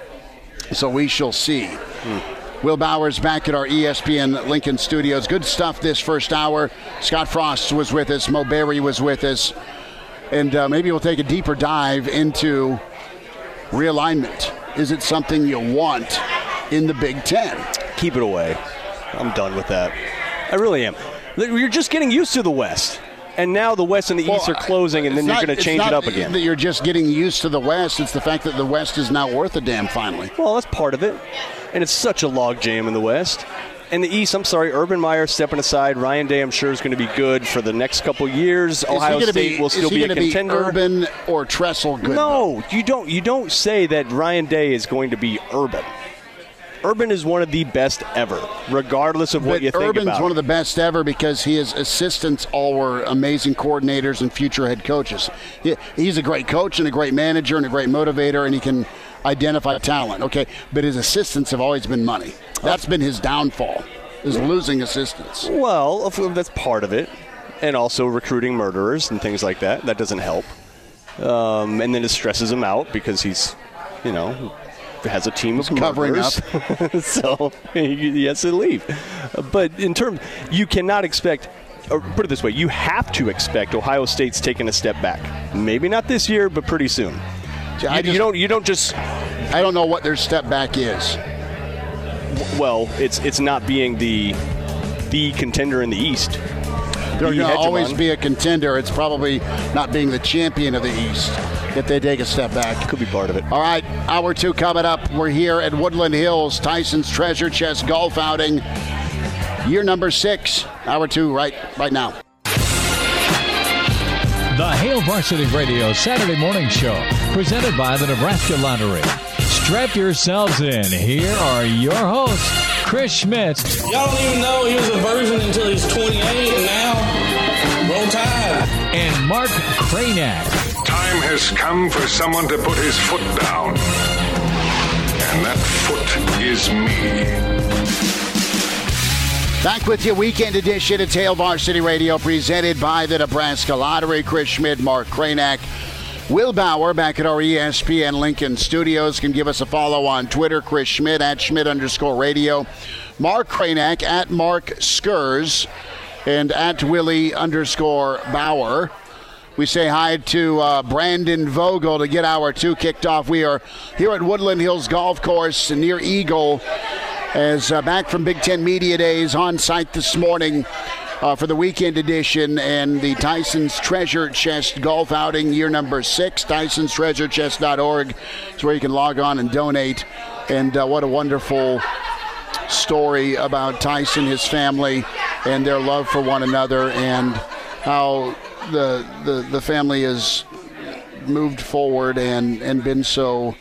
so we shall see. Hmm. Will Bowers back at our E S P N Lincoln studios. Good stuff this first hour. Scott Frost was with us. Mo Berry was with us. And uh, maybe we'll take a deeper dive into realignment. Is it something you want in the Big Ten? Keep it away. I'm done with that. I really am. You're just getting used to the West. And now the West and the well, East are closing, and then not, you're going to change it up again. That you're just getting used to the West. It's the fact that the West is now worth a damn finally. Well, that's part of it. And it's such a logjam in the West. And the East, I'm sorry, Urban Meyer stepping aside. Ryan Day, I'm sure, is going to be good for the next couple years. Is Ohio State be, will still be a contender. Be Urban or Tressel good? No, you don't. You don't say that Ryan Day is going to be Urban. Urban is one of the best ever, regardless of what but you think Urban's about. Urban's one of the best ever because his assistants all were amazing coordinators and future head coaches. He, he's a great coach and a great manager and a great motivator, and he can identify talent. Okay, but his assistants have always been money. That's been his downfall, is losing assistants. Well, that's part of it, and also recruiting murderers and things like that. That doesn't help. Um, and then it stresses him out because he's, you know, has a team of covering up, so he has to leave. But in terms, you cannot expect, or put it this way, you have to expect Ohio State's taking a step back. Maybe not this year, but pretty soon. See, I you, just, you don't. You don't just. I don't know what their step back is. Well, it's it's not being the the contender in the East. They're going to always be a contender. It's probably not being the champion of the East if they take a step back. Could be part of it. All right, hour two coming up. We're here at Woodland Hills, Tyson's Treasure Chest Golf Outing, year number six. Hour two right, right now. The Hail Varsity Radio Saturday Morning Show, presented by the Nebraska Lottery. Strap yourselves in. Here are your hosts, Chris Schmidt. Y'all don't even know he was a virgin until he's twenty-eight, and now, roll tide. And Mark Cranack. Time has come for someone to put his foot down. And that foot is me. Back with you, weekend edition. It's Hail Varsity Radio, presented by the Nebraska Lottery. Chris Schmidt, Mark Cranack. Will Bauer back at our E S P N Lincoln studios. Can give us a follow on Twitter. Chris Schmidt at Schmidt underscore radio. Mark Cranack at Mark Skurs and at Willie underscore Bauer. We say hi to uh, Brandon Vogel to get our two kicked off. We are here at Woodland Hills Golf Course near Eagle as uh, back from Big Ten Media Days on site this morning. Uh, for the weekend edition and the Tyson's Treasure Chest Golf Outing, year number six. Tysons Treasure Chest dot org is where you can log on and donate. And uh, what a wonderful story about Tyson, his family, and their love for one another, and how the the, the family has moved forward and, and been so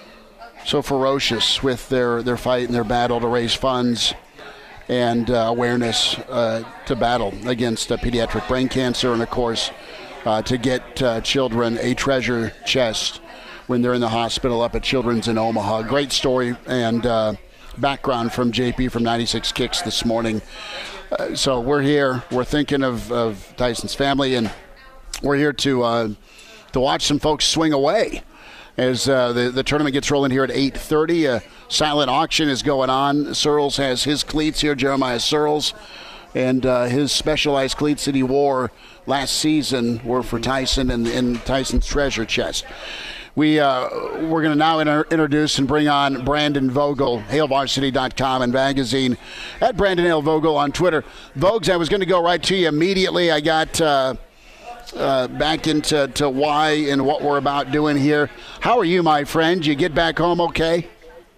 so ferocious with their, their fight and their battle to raise funds and uh, awareness uh, to battle against uh, pediatric brain cancer, and of course uh, to get uh, children a treasure chest when they're in the hospital up at Children's in Omaha. Great story and uh, background from J P from ninety-six Kicks this morning. Uh, so we're here, we're thinking of, of Tyson's family, and we're here to uh, to watch some folks swing away as uh, the, the tournament gets rolling here at eight thirty. A silent auction is going on. Searles has his cleats here, Jeremiah Searles, and uh, his specialized cleats that he wore last season were for Tyson and, and Tyson's Treasure Chest. We, uh, we're going to now inter- introduce and bring on Brandon Vogel, hail varsity dot com and magazine, at Brandon L. Vogel on Twitter. Vogues, I was going to go right to you immediately. I got uh, uh, back into to why and what we're about doing here. How are you, my friend? Did you get back home okay?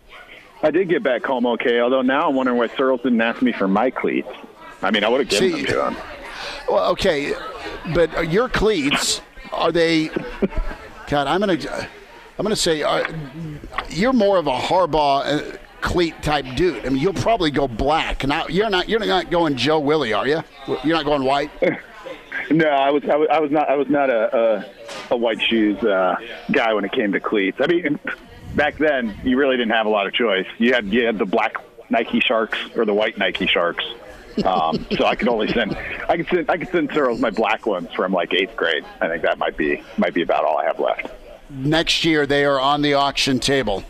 I did get back home okay, although now I'm wondering why Searles didn't ask me for my cleats. I mean, I would have given See, them to him. Well, okay, but your cleats, are they – God, I'm going to I'm gonna say uh, you're more of a Harbaugh uh, cleat type dude. I mean, you'll probably go black. Now, you're not you're not going Joe Willie, are you? You're not going white? No, I was I was, I was not I was not a a, a white shoes uh, guy when it came to cleats. I mean, back then you really didn't have a lot of choice. You had you had the black Nike Sharks or the white Nike Sharks. Um, so I could only send I could send I could send Searles my black ones from like eighth grade. I think that might be might be about all I have left. Next year they are on the auction table.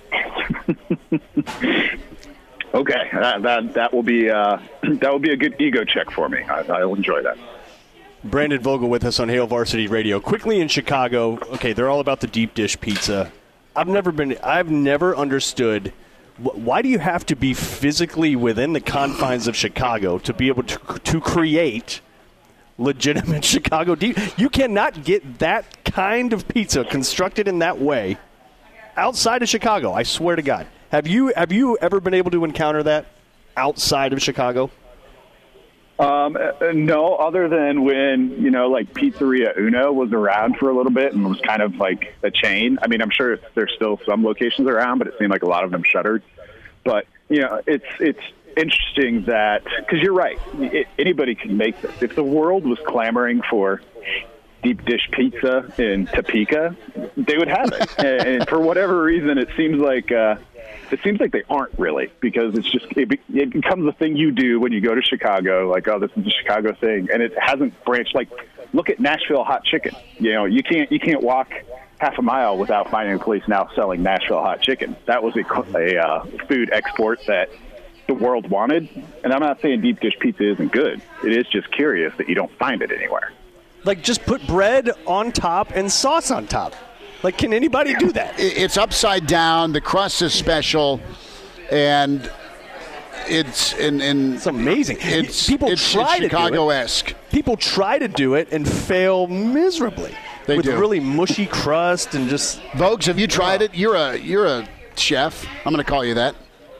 Okay, that, that that will be uh, that will be a good ego check for me. I, I'll enjoy that. Brandon Vogel with us on Hail Varsity Radio. Quickly in Chicago, okay, they're all about the deep dish pizza. I've never been, I've never understood why do you have to be physically within the confines of Chicago to be able to to create legitimate Chicago deep. You cannot get that kind of pizza constructed in that way outside of Chicago. I swear to God. Have you have you ever been able to encounter that outside of Chicago? Um, no, other than when, you know, like Pizzeria Uno was around for a little bit and was kind of like a chain. I mean, I'm sure there's still some locations around, but it seemed like a lot of them shuttered. But, you know, it's it's interesting that, because you're right, it, anybody can make this. If the world was clamoring for deep dish pizza in Topeka, they would have it. and, and for whatever reason, it seems like uh, it seems like they aren't really, because it's just it, be, it becomes a thing you do when you go to Chicago. Like, oh, this is a Chicago thing, and it hasn't branched. Like, look at Nashville hot chicken. You know, you can't you can't walk half a mile without finding a place now selling Nashville hot chicken. That was a, a uh, food export that the world wanted. And I'm not saying deep dish pizza isn't good. It is just curious that you don't find it anywhere. Like, just put bread on top and sauce on top. Like, can anybody do that? It's upside down. The crust is special, and it's in. in it's amazing. It's people it's, try it's to Chicago-esque. do it. People try to do it and fail miserably. They with do. really mushy crust and just. Vogues, have you tried it? You're a you're a chef. I'm going to call you that.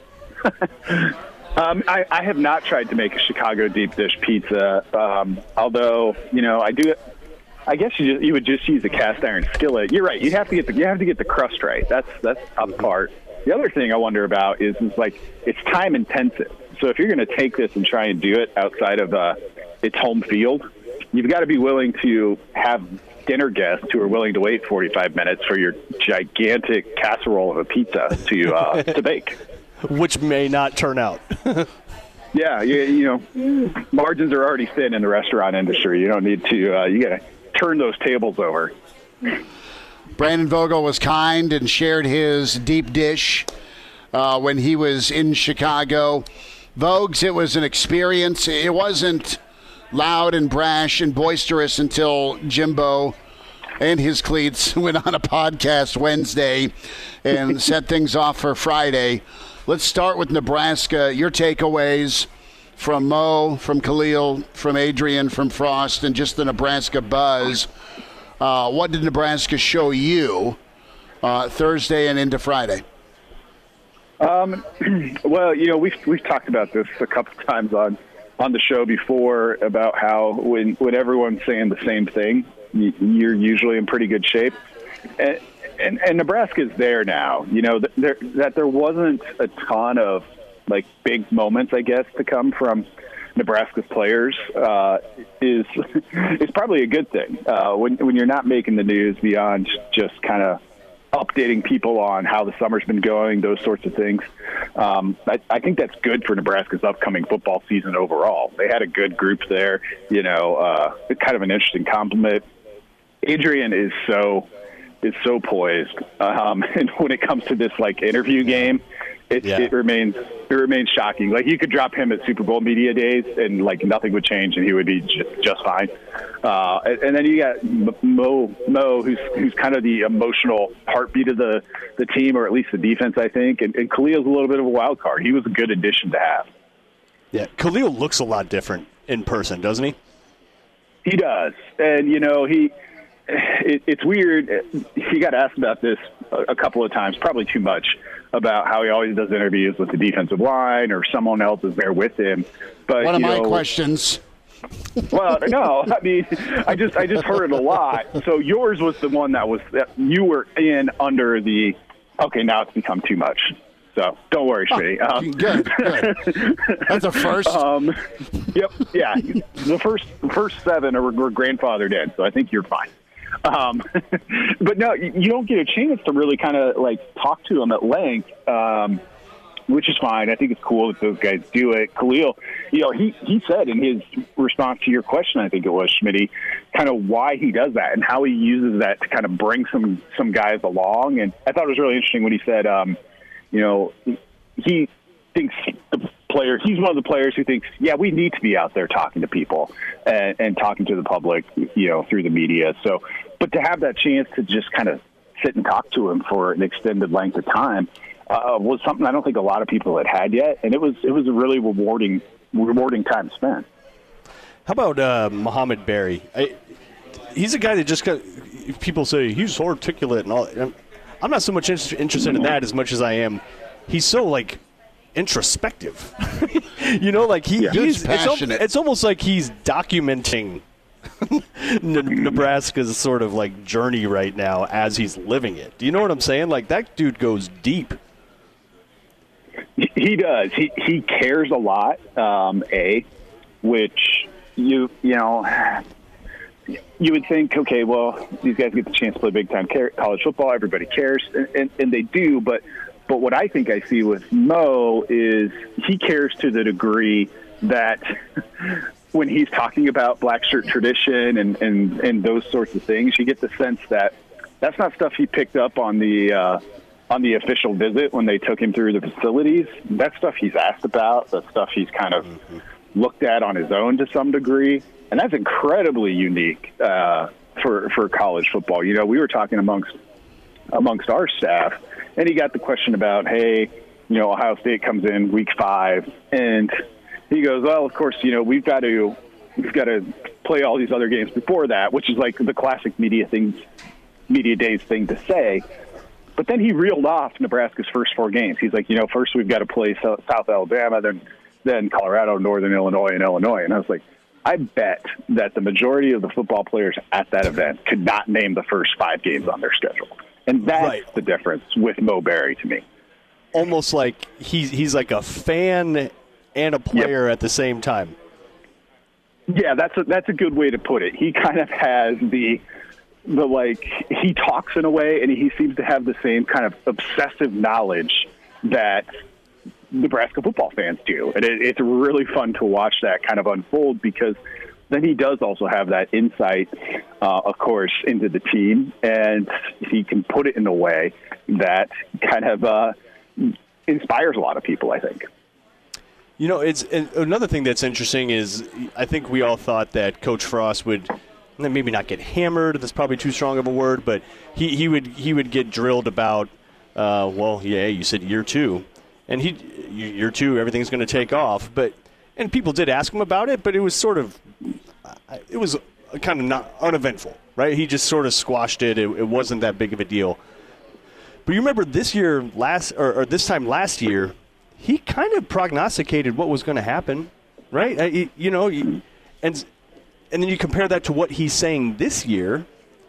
Um, I, I have not tried to make a Chicago deep dish pizza, um, although, you know, I do. I guess you just, you would just use a cast iron skillet. You're right. You have to get the you have to get the crust right. That's that's the tough part. The other thing I wonder about is is like it's time intensive. So if you're going to take this and try and do it outside of uh, its home field, you've got to be willing to have dinner guests who are willing to wait forty-five minutes for your gigantic casserole of a pizza to uh, to bake. Which may not turn out. Yeah, you, you know, margins are already thin in the restaurant industry. You don't need to, uh, you got to turn those tables over. Brandon Vogel was kind and shared his deep dish uh, when he was in Chicago. Vogues, it was an experience. It wasn't loud and brash and boisterous until Jimbo and his cleats went on a podcast Wednesday and set things off for Friday. Let's start with Nebraska. Your takeaways from Mo, from Khalil, from Adrian, from Frost, and just the Nebraska buzz. Uh, what did Nebraska show you uh, Thursday and into Friday? Um, well, you know, we've we've talked about this a couple of times on, on the show before about how when when everyone's saying the same thing, you, you're usually in pretty good shape. And, And, and Nebraska's there now. You know, th- there, that there wasn't a ton of, like, big moments, I guess, to come from Nebraska's players uh, is is probably a good thing. Uh, when, when you're not making the news beyond just kind of updating people on how the summer's been going, those sorts of things. Um, I, I think that's good for Nebraska's upcoming football season overall. They had a good group there. You know, uh, it's kind of an interesting compliment. Adrian is so... is so poised, um, and when it comes to this like interview game, it, yeah. it remains it remains shocking. Like, you could drop him at Super Bowl media days, and like nothing would change, and he would be just, just fine. Uh, and, and then you got Mo, Mo, who's who's kind of the emotional heartbeat of the, the team, or at least the defense, I think. And, and Khalil's a little bit of a wild card. He was a good addition to have. Yeah, Khalil looks a lot different in person, doesn't he? He does, and you know he. It, it's weird. He got asked about this a, a couple of times, probably too much, about how he always does interviews with the defensive line or someone else is there with him. But one of you my know, questions. Well, no, I mean, I just I just heard it a lot. So yours was the one that was that you were in under the. Okay, now it's become too much. So don't worry, Schmitty. Oh, um, good, good. That's a first. Um, yep, yeah. The first first seven are, were grandfathered in, so I think you're fine. Um, but no, you don't get a chance to really kind of like talk to them at length, um, which is fine. I think it's cool that those guys do it. Khalil, you know, he, he said in his response to your question, I think it was, Schmitty, kind of why he does that and how he uses that to kind of bring some, some guys along. And I thought it was really interesting when he said, um, you know, he thinks the player, he's one of the players who thinks, yeah, we need to be out there talking to people and, and talking to the public, you know, through the media. So, but to have that chance to just kind of sit and talk to him for an extended length of time uh, was something I don't think a lot of people had had yet. And it was, it was a really rewarding, rewarding time spent. How about uh, Muhammad Berry? I, he's a guy that just got, people say he's so articulate and all. I'm not so much interested in that as much as I am. He's so like introspective, you know, like he, yeah, he's passionate. It's, it's almost like he's documenting Nebraska's sort of like journey right now as he's living it. Do you know what I'm saying? Like that dude goes deep. He does. He he cares a lot. Um, a, which you you know. You would think, okay, well, these guys get the chance to play big-time college football. Everybody cares, and, and, and they do. But but what I think I see with Mo is he cares to the degree that when he's talking about black shirt tradition and, and, and those sorts of things, you get the sense that that's not stuff he picked up on the uh, on the official visit when they took him through the facilities. That's stuff he's asked about. That's stuff he's kind of mm-hmm. looked at on his own to some degree. And that's incredibly unique uh, for for college football. You know, we were talking amongst amongst our staff, and he got the question about, hey, you know, Ohio State comes in week five, and he goes, well, of course, you know, we've got to we've got to play all these other games before that, which is like the classic media things, media days thing to say. But then he reeled off Nebraska's first four games. He's like, you know, first we've got to play South Alabama, then then Colorado, Northern Illinois, and Illinois. And I was like, I bet that the majority of the football players at that event could not name the first five games on their schedule. And that's right. The difference with Mo Berry to me. Almost like he's, he's like a fan and a player yep. at the same time. Yeah, that's a, that's a good way to put it. He kind of has the, the like, he talks in a way, and he seems to have the same kind of obsessive knowledge that Nebraska football fans do. And it, it's really fun to watch that kind of unfold, because then he does also have that insight, uh, of course, into the team, and he can put it in a way that kind of uh, inspires a lot of people, I think. You know, it's another thing that's interesting is I think we all thought that Coach Frost would maybe not get hammered. That's probably too strong of a word, but he, he would he would get drilled about, uh, well, yeah, you said year two. And he, year two, everything's going to take off. But and people did ask him about it, but it was sort of, it was kind of not uneventful, right? He just sort of squashed it. It, it wasn't that big of a deal. But you remember this year, last or, or this time last year, he kind of prognosticated what was going to happen, right? I, you know, and and then you compare that to what he's saying this year.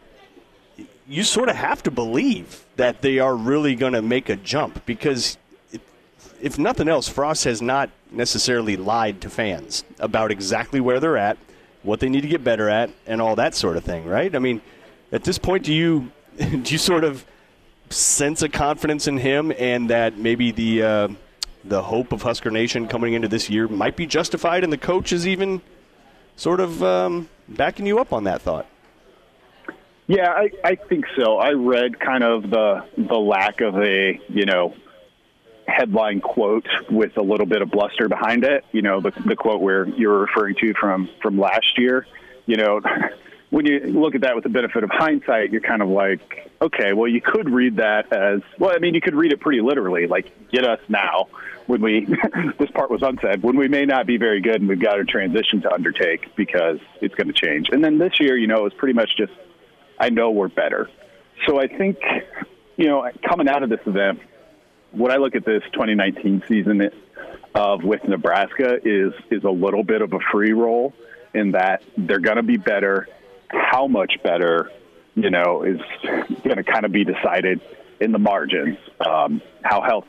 You sort of have to believe that they are really going to make a jump, because if nothing else, Frost has not necessarily lied to fans about exactly where they're at, what they need to get better at, and all that sort of thing, right? I mean, at this point, do you do you sort of sense a confidence in him, and that maybe the uh, the hope of Husker Nation coming into this year might be justified, and the coach is even sort of um, backing you up on that thought? Yeah, I, I think so. I read kind of the the lack of a, you know, headline quote with a little bit of bluster behind it. You know, the, the quote where you're referring to from, from last year. You know, when you look at that with the benefit of hindsight, you're kind of like, okay, well, you could read that as, well, I mean, you could read it pretty literally, like, get us now when we, this part was unsaid, when we may not be very good and we've got a transition to undertake because it's going to change. And then this year, you know, it was pretty much just, I know we're better. So I think, you know, coming out of this event, when I look at this twenty nineteen season of with Nebraska is is a little bit of a free roll in that they're going to be better. How much better, you know, is going to kind of be decided in the margins. Um, how healthy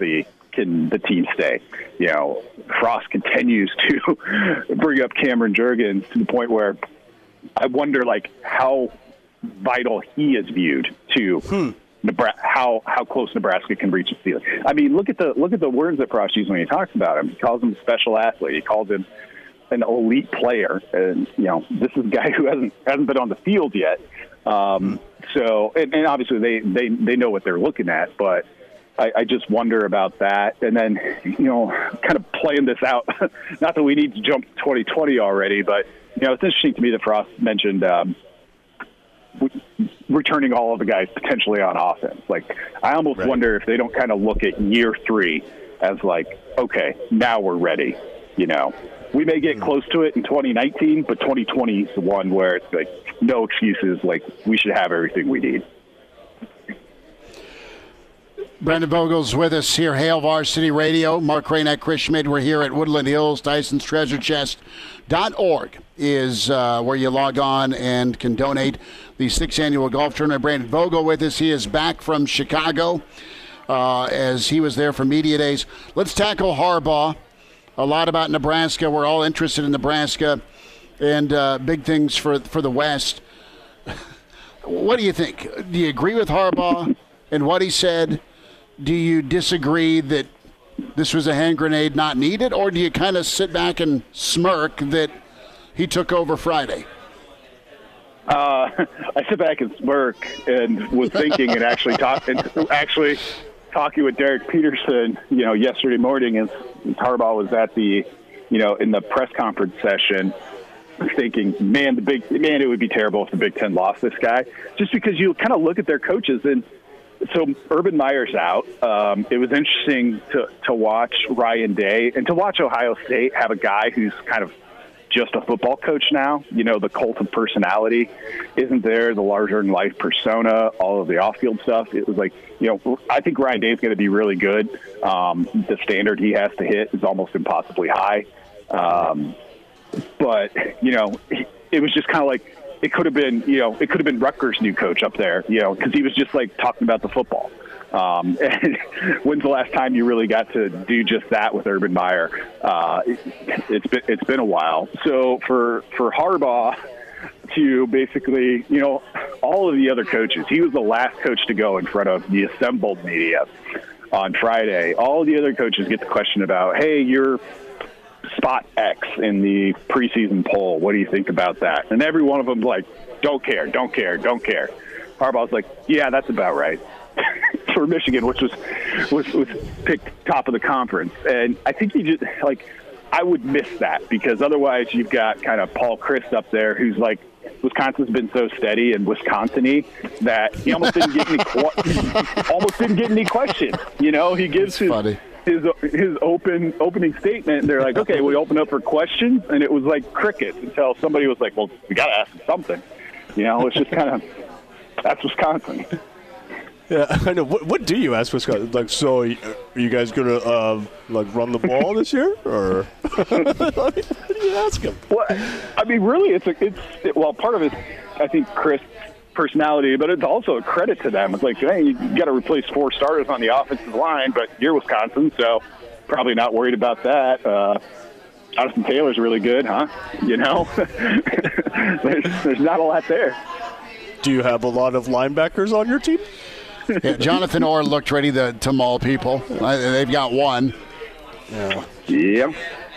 can the team stay? You know, Frost continues to bring up Cameron Jurgens to the point where I wonder, like, how vital he is viewed to hmm. Nebraska, how how close Nebraska can reach the ceiling. I mean, look at the look at the words that Frost uses when he talks about him. He calls him a special athlete. He calls him an elite player, and you know, this is a guy who hasn't hasn't been on the field yet. Um, so, and, and obviously they, they they know what they're looking at, but I, I just wonder about that. And then, you know, kind of playing this out. Not that we need to jump to twenty twenty already, but you know, it's interesting to me that Frost mentioned um, returning all of the guys potentially on offense. Like, I almost right. wonder if they don't kind of look at year three as like, okay, now we're ready, you know. We may get close to it in twenty nineteen, but twenty twenty is the one where it's like no excuses. Like, we should have everything we need. Brandon Vogel's with us here, Hail Varsity Radio. Mark Rainack, Chris Schmidt. We're here at Woodland Hills. Tyson's Treasure Chest dot org is uh, where you log on and can donate the sixth annual golf tournament. Brandon Vogel with us. He is back from Chicago uh, as he was there for media days. Let's tackle Harbaugh. A lot about Nebraska. We're all interested in Nebraska and uh, big things for for the West. What do you think? Do you agree with Harbaugh and what he said? Do you disagree that this was a hand grenade not needed, or do you kind of sit back and smirk that he took over Friday? Uh, I sit back and smirk and was thinking and actually talking actually. talking with Derek Peterson, you know, yesterday morning as Harbaugh was at the, you know, in the press conference session, thinking, man, the big man, it would be terrible if the Big Ten lost this guy, just because you kind of look at their coaches. And so Urban Meyer's out. Um, it was interesting to to watch Ryan Day and to watch Ohio State have a guy who's kind of just a football coach now. You know, the cult of personality isn't there, the larger-than-life persona, all of the off-field stuff. It was like, you know, I think Ryan Day's going to be really good. Um, the standard he has to hit is almost impossibly high. Um, but, you know, it was just kind of like it could have been, you know, it could have been Rutgers' new coach up there, you know, because he was just, like, talking about the football. Um, and when's the last time you really got to do just that with Urban Meyer? Uh, it, it's been it's been a while. So for for Harbaugh to basically, you know, all of the other coaches, he was the last coach to go in front of the assembled media on Friday. All the other coaches get the question about, hey, you're spot X in the preseason poll. What do you think about that? And every one of them like, don't care, don't care, don't care. Harbaugh's like, yeah, that's about right. For Michigan, which was, was was picked top of the conference. And I think you just, like, I would miss that because otherwise you've got kind of Paul Chryst up there who's like, Wisconsin's been so steady and Wisconsin-y that he almost didn't get any almost didn't get any questions. You know, he gives his, his his open opening statement and they're like, okay, we open up for questions, and it was like crickets until somebody was like, well, we got to ask him something. You know, it's just kind of, that's Wisconsin. Yeah, I know. What, what do you ask Wisconsin? Like, so are you guys going to uh, like run the ball this year, or what do you ask him? Well, I mean, really, it's a, it's it, well, part of it, I think, Chris' personality, but it's also a credit to them. It's like, hey, you got to replace four starters on the offensive line, but you're Wisconsin, so probably not worried about that. Uh, Jonathan Taylor's really good, huh? You know, there's, there's not a lot there. Do you have a lot of linebackers on your team? Yeah, Jonathan Orr looked ready to, to maul people. They've got one. Yeah. Yeah.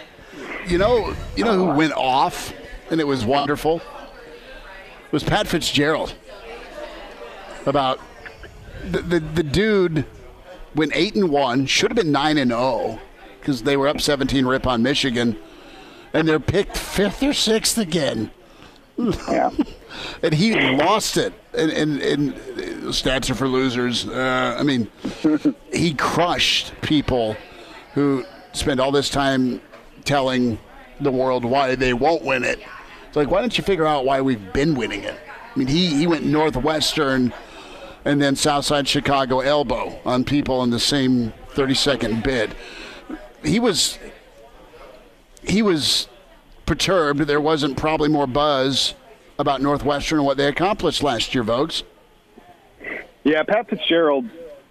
You know, you know who went off, and it was wonderful? It was Pat Fitzgerald. About the the, the dude went eight and one, should have been nine and zero because they were up seventeen rip on Michigan, and they're picked fifth or sixth again. Yeah. And he lost it. And, and, and stats are for losers. Uh, I mean, he crushed people who spend all this time telling the world why they won't win it. It's like, why don't you figure out why we've been winning it? I mean, he, he went Northwestern and then Southside Chicago elbow on people in the same thirty-second bid. He was he was perturbed. There wasn't probably more buzz about Northwestern and what they accomplished last year, Vogues. Yeah, Pat Fitzgerald,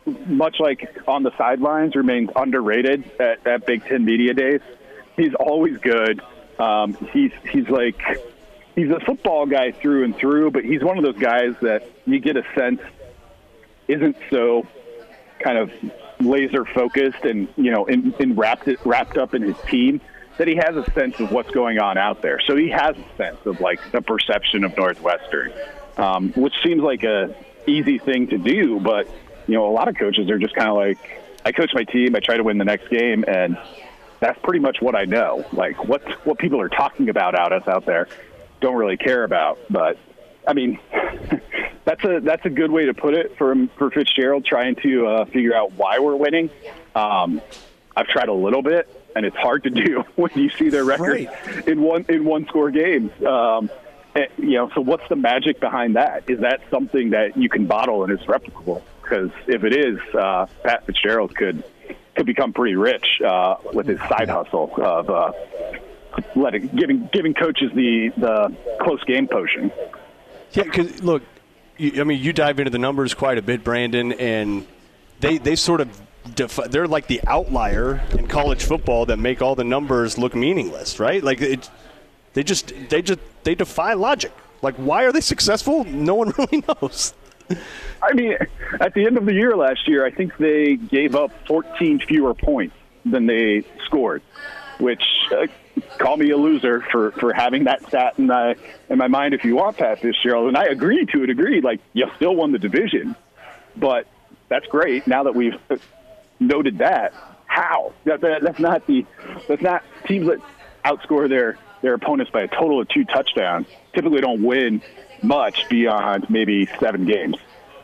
much like on the sidelines, remains underrated at, at Big Ten Media Days. He's always good. Um, he's he's like he's a football guy through and through, but he's one of those guys that you get a sense isn't so kind of laser focused and you know in, in wrapped it, wrapped up in his team, that he has a sense of what's going on out there. So he has a sense of like the perception of Northwestern, um, which seems like a easy thing to do, but you know a lot of coaches are just kind of like, I coach my team, I try to win the next game, and that's pretty much what I know. Like what what people are talking about out us out there, don't really care about. But I mean, that's a that's a good way to put it for for Fitzgerald, trying to uh, figure out why we're winning. Um, I've tried a little bit, and it's hard to do when you see their record right. in one in one score games. Um, and, you know, so what's the magic behind that? Is that something that you can bottle and is replicable? Because if it is, uh, Pat Fitzgerald could. could become pretty rich uh, with his side hustle of uh, letting giving giving coaches the, the close game potion. Yeah, because look, you, I mean, you dive into the numbers quite a bit, Brandon, and they they sort of defi- they're like the outlier in college football that make all the numbers look meaningless, right? Like it, they just they just they defy logic. Like, why are they successful? No one really knows. I mean, at the end of the year last year, I think they gave up fourteen fewer points than they scored, which uh, call me a loser for, for having that stat in my, in my mind if you want, Pat Fitzgerald. And I agree to a degree, like, you still won the division. But that's great. Now that we've noted that, how? That, that, that's not the that's not teams that outscore their, their opponents by a total of two touchdowns typically don't win much beyond maybe seven games.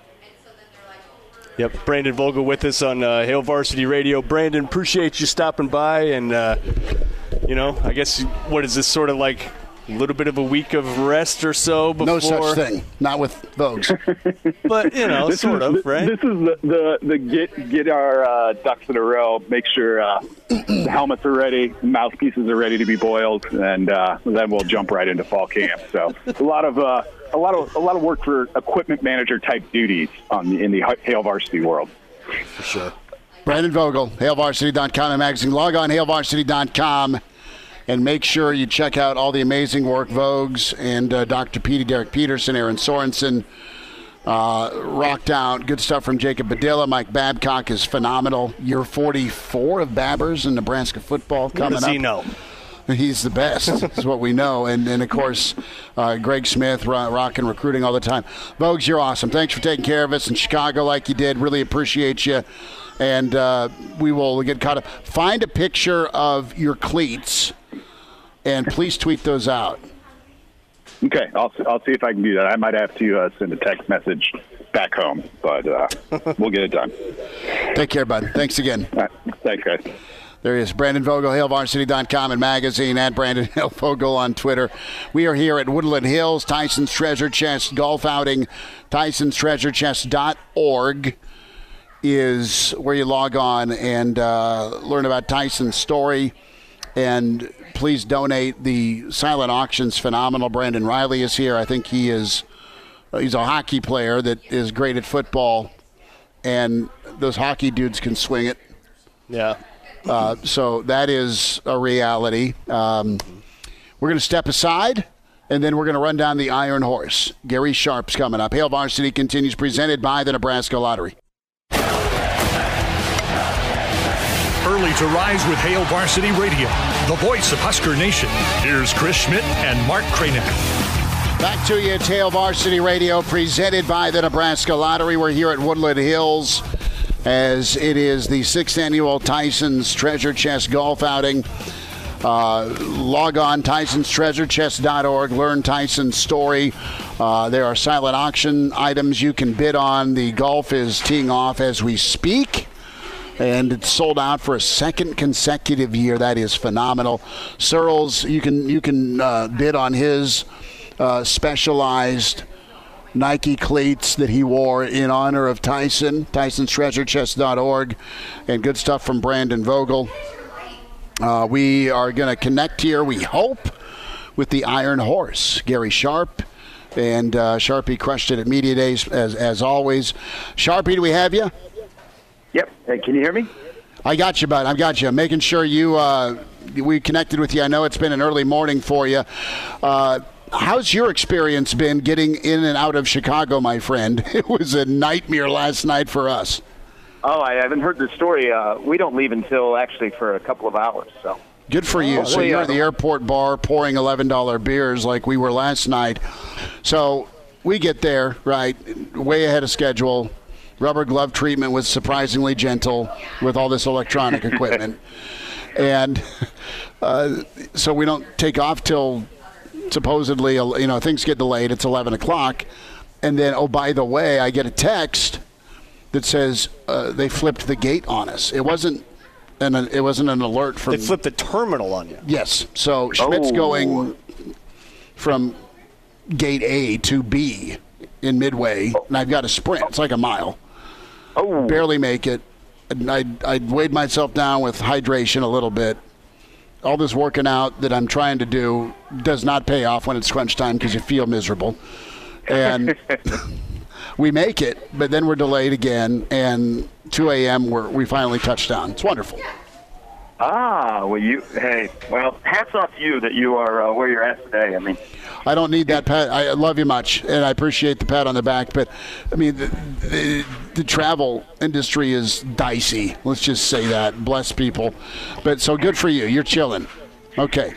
Yep, Brandon Vogel with us on uh, Hail Varsity Radio. Brandon, appreciate you stopping by, and uh, you know, I guess what is this sort of like a little bit of a week of rest or so before? No such thing, not with Vogues. But you know, this sort is, of, right? This is the the, the get get our uh, ducks in a row. Make sure uh, the helmets are ready, mouthpieces are ready to be boiled, and uh, then we'll jump right into fall camp. So a lot of. Uh, A lot of a lot of work for equipment manager type duties on the, in the Hail Varsity world. For sure. Brandon Vogel, hail varsity dot com and magazine. Log on hail varsity dot com and make sure you check out all the amazing work Vogues and uh, Doctor Petey, Derek Peterson, Aaron Sorensen uh, rocked out. Good stuff from Jacob Badilla. Mike Babcock is phenomenal. Year forty-four of Babbers in Nebraska football coming up. What does he know? He's the best, is what we know. And, and of course, uh, Greg Smith, rock, rocking recruiting all the time. Vogues, you're awesome. Thanks for taking care of us in Chicago like you did. Really appreciate you. And uh, we will get caught up. Find a picture of your cleats, and please tweet those out. Okay, I'll, I'll see if I can do that. I might have to uh, send a text message back home, but uh, we'll get it done. Take care, bud. Thanks again. All right. Thanks, guys. There he is, Brandon Vogel, hail varsity dot com and magazine, at Brandon L. Vogel on Twitter. We are here at Woodland Hills, Tyson's Treasure Chest golf outing. Tysons Treasure Chest dot org is where you log on and uh, learn about Tyson's story. And please donate. The silent auction's phenomenal. Brandon Riley is here. I think he is he's a hockey player that is great at football, and those hockey dudes can swing it. Yeah. Uh, so that is a reality. Um, we're going to step aside, and then we're going to run down the Iron Horse. Gary Sharp's coming up. Hail Varsity continues, presented by the Nebraska Lottery. Early to rise with Hail Varsity Radio, the voice of Husker Nation. Here's Chris Schmidt and Mark Cranick. Back to you. It's Hail Varsity Radio, presented by the Nebraska Lottery. We're here at Woodland Hills, as it is the sixth annual Tyson's Treasure Chest golf outing. Uh, log on, Tysons Treasure Chest dot org. Learn Tyson's story. Uh, there are silent auction items you can bid on. The golf is teeing off as we speak, and it's sold out for a second consecutive year. That is phenomenal. Searles, you can you can uh, bid on his uh, specialized Nike cleats that he wore in honor of Tyson, Tysons Treasure Chest dot org, and good stuff from Brandon Vogel. Uh, we are going to connect here, we hope, with the Iron Horse, Gary Sharp, and uh, Sharpie crushed it at Media Days as, as always. Sharpie, do we have you? Yep. Hey, can you hear me? I got you, bud. I got you. Making sure you uh, we connected with you. I know it's been an early morning for you. Uh, how's your experience been getting in and out of Chicago, my friend? It was a nightmare last night for us. Oh, I haven't heard the story. Uh, we don't leave until actually for a couple of hours. So good for you. Oh, so you're at the airport bar pouring eleven dollars beers like we were last night. So we get there, right, way ahead of schedule. Rubber glove treatment was surprisingly gentle with all this electronic equipment. And uh, so we don't take off till supposedly, you know, things get delayed. It's eleven o'clock. And then, oh, by the way, I get a text that says uh, they flipped the gate on us. It wasn't an, it wasn't an alert from... They flipped the terminal on you. Yes. So Schmidt's Oh. going from gate A to B in Midway, and I've got to sprint. It's like a mile. Oh. Barely make it. I I weighed myself down with hydration a little bit. All this working out that I'm trying to do does not pay off when it's crunch time because you feel miserable. And we make it, but then we're delayed again, and two a.m. We're, we finally touch down. It's wonderful. Ah, well, you, hey, well, hats off to you that you are uh, where you're at today. I mean, I don't need that pat. I love you much, and I appreciate the pat on the back. But, I mean, the, the, the travel industry is dicey. Let's just say that. Bless people. But so good for you. You're chilling. Okay.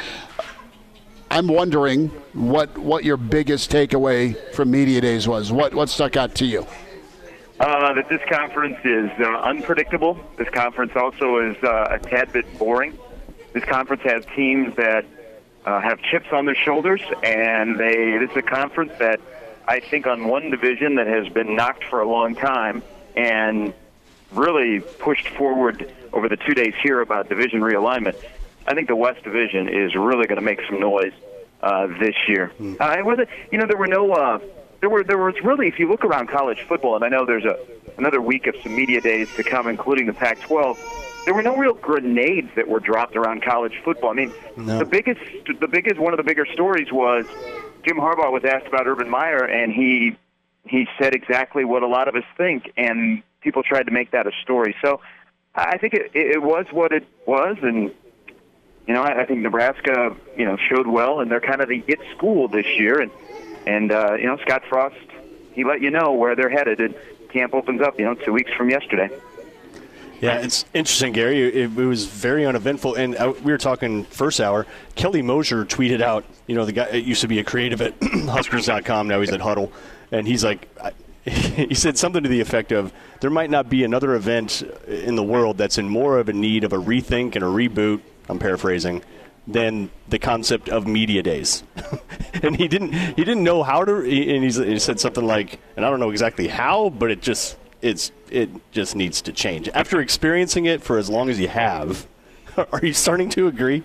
I'm wondering what what your biggest takeaway from Media Days was. What what stuck out to you? Uh, that this conference is uh, unpredictable. This conference also is uh, a tad bit boring. This conference has teams that uh, have chips on their shoulders, and they. This is a conference that I think on one division that has been knocked for a long time and really pushed forward over the two days here about division realignment. I think the West Division is really going to make some noise uh, this year. Mm. Uh, it wasn't, you know, there were no. Uh, There were there was really, if you look around college football, and I know there's a another week of some media days to come, including the Pac twelve. There were no real grenades that were dropped around college football. I mean, no. the biggest the biggest one of the bigger stories was Jim Harbaugh was asked about Urban Meyer, and he he said exactly what a lot of us think, and people tried to make that a story. So I think it, it was what it was, and you know, I, I think Nebraska, you know, showed well, and they're kind of the it school this year, and. And, uh, you know, Scott Frost, he let you know where they're headed. And camp opens up, you know, two weeks from yesterday. Yeah, it's interesting, Gary. It, it was very uneventful. And uh, we were talking first hour. Kelly Mosier tweeted out, you know, the guy it used to be a creative at Huskers dot com. Now he's at Huddle. And he's like, he said something to the effect of, there might not be another event in the world that's in more of a need of a rethink and a reboot, I'm paraphrasing, than the concept of media days. And he didn't he didn't know how to, and he's, he said something like, and I don't know exactly how, but it just it's it just needs to change. After experiencing it for as long as you have, are you starting to agree?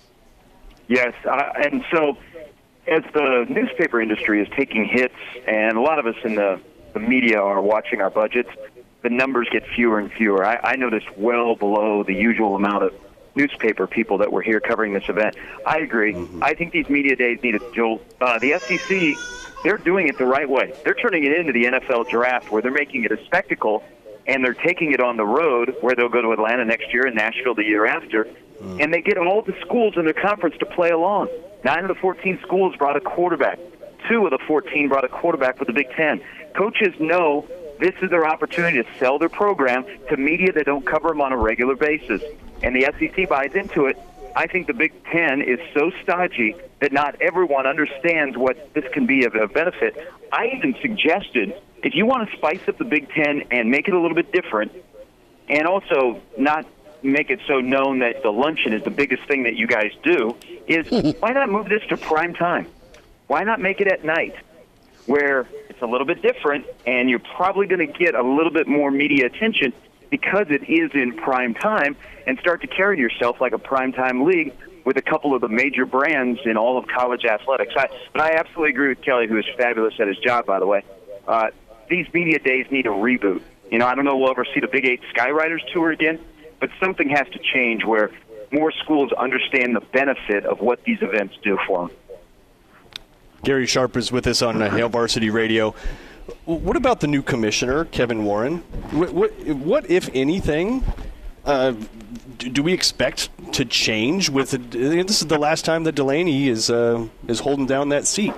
Yes, uh, and so as the newspaper industry is taking hits, and a lot of us in the, the media are watching our budgets, the numbers get fewer and fewer. I, I noticed well below the usual amount of newspaper people that were here covering this event. I agree. Mm-hmm. I think these media days need a jolt. Uh, the S E C, they're doing it the right way. They're turning it into the N F L draft where they're making it a spectacle, and they're taking it on the road where they'll go to Atlanta next year and Nashville the year after, mm. and they get all the schools in their conference to play along. Nine of the fourteen schools brought a quarterback. Two of the fourteen brought a quarterback for the Big Ten. Coaches know this is their opportunity to sell their program to media that don't cover them on a regular basis. And the S E C buys into it. I think the Big Ten is so stodgy that not everyone understands what this can be of a benefit. I even suggested, if you want to spice up the Big Ten and make it a little bit different, and also not make it so known that the luncheon is the biggest thing that you guys do, is why not move this to prime time? Why not make it at night, where it's a little bit different, and you're probably going to get a little bit more media attention because it is in prime time, and start to carry yourself like a primetime league with a couple of the major brands in all of college athletics. I, but I absolutely agree with Kelly, who is fabulous at his job, by the way. Uh, these media days need a reboot. You know, I don't know if we'll ever see the Big Eight Skywriters Tour again, but something has to change where more schools understand the benefit of what these events do for them. Gary Sharp is with us on uh, Hail Varsity Radio. What about the new commissioner, Kevin Warren? What, what, what if anything, uh, do we expect to change with the, this is the last time that Delaney is uh, is holding down that seat?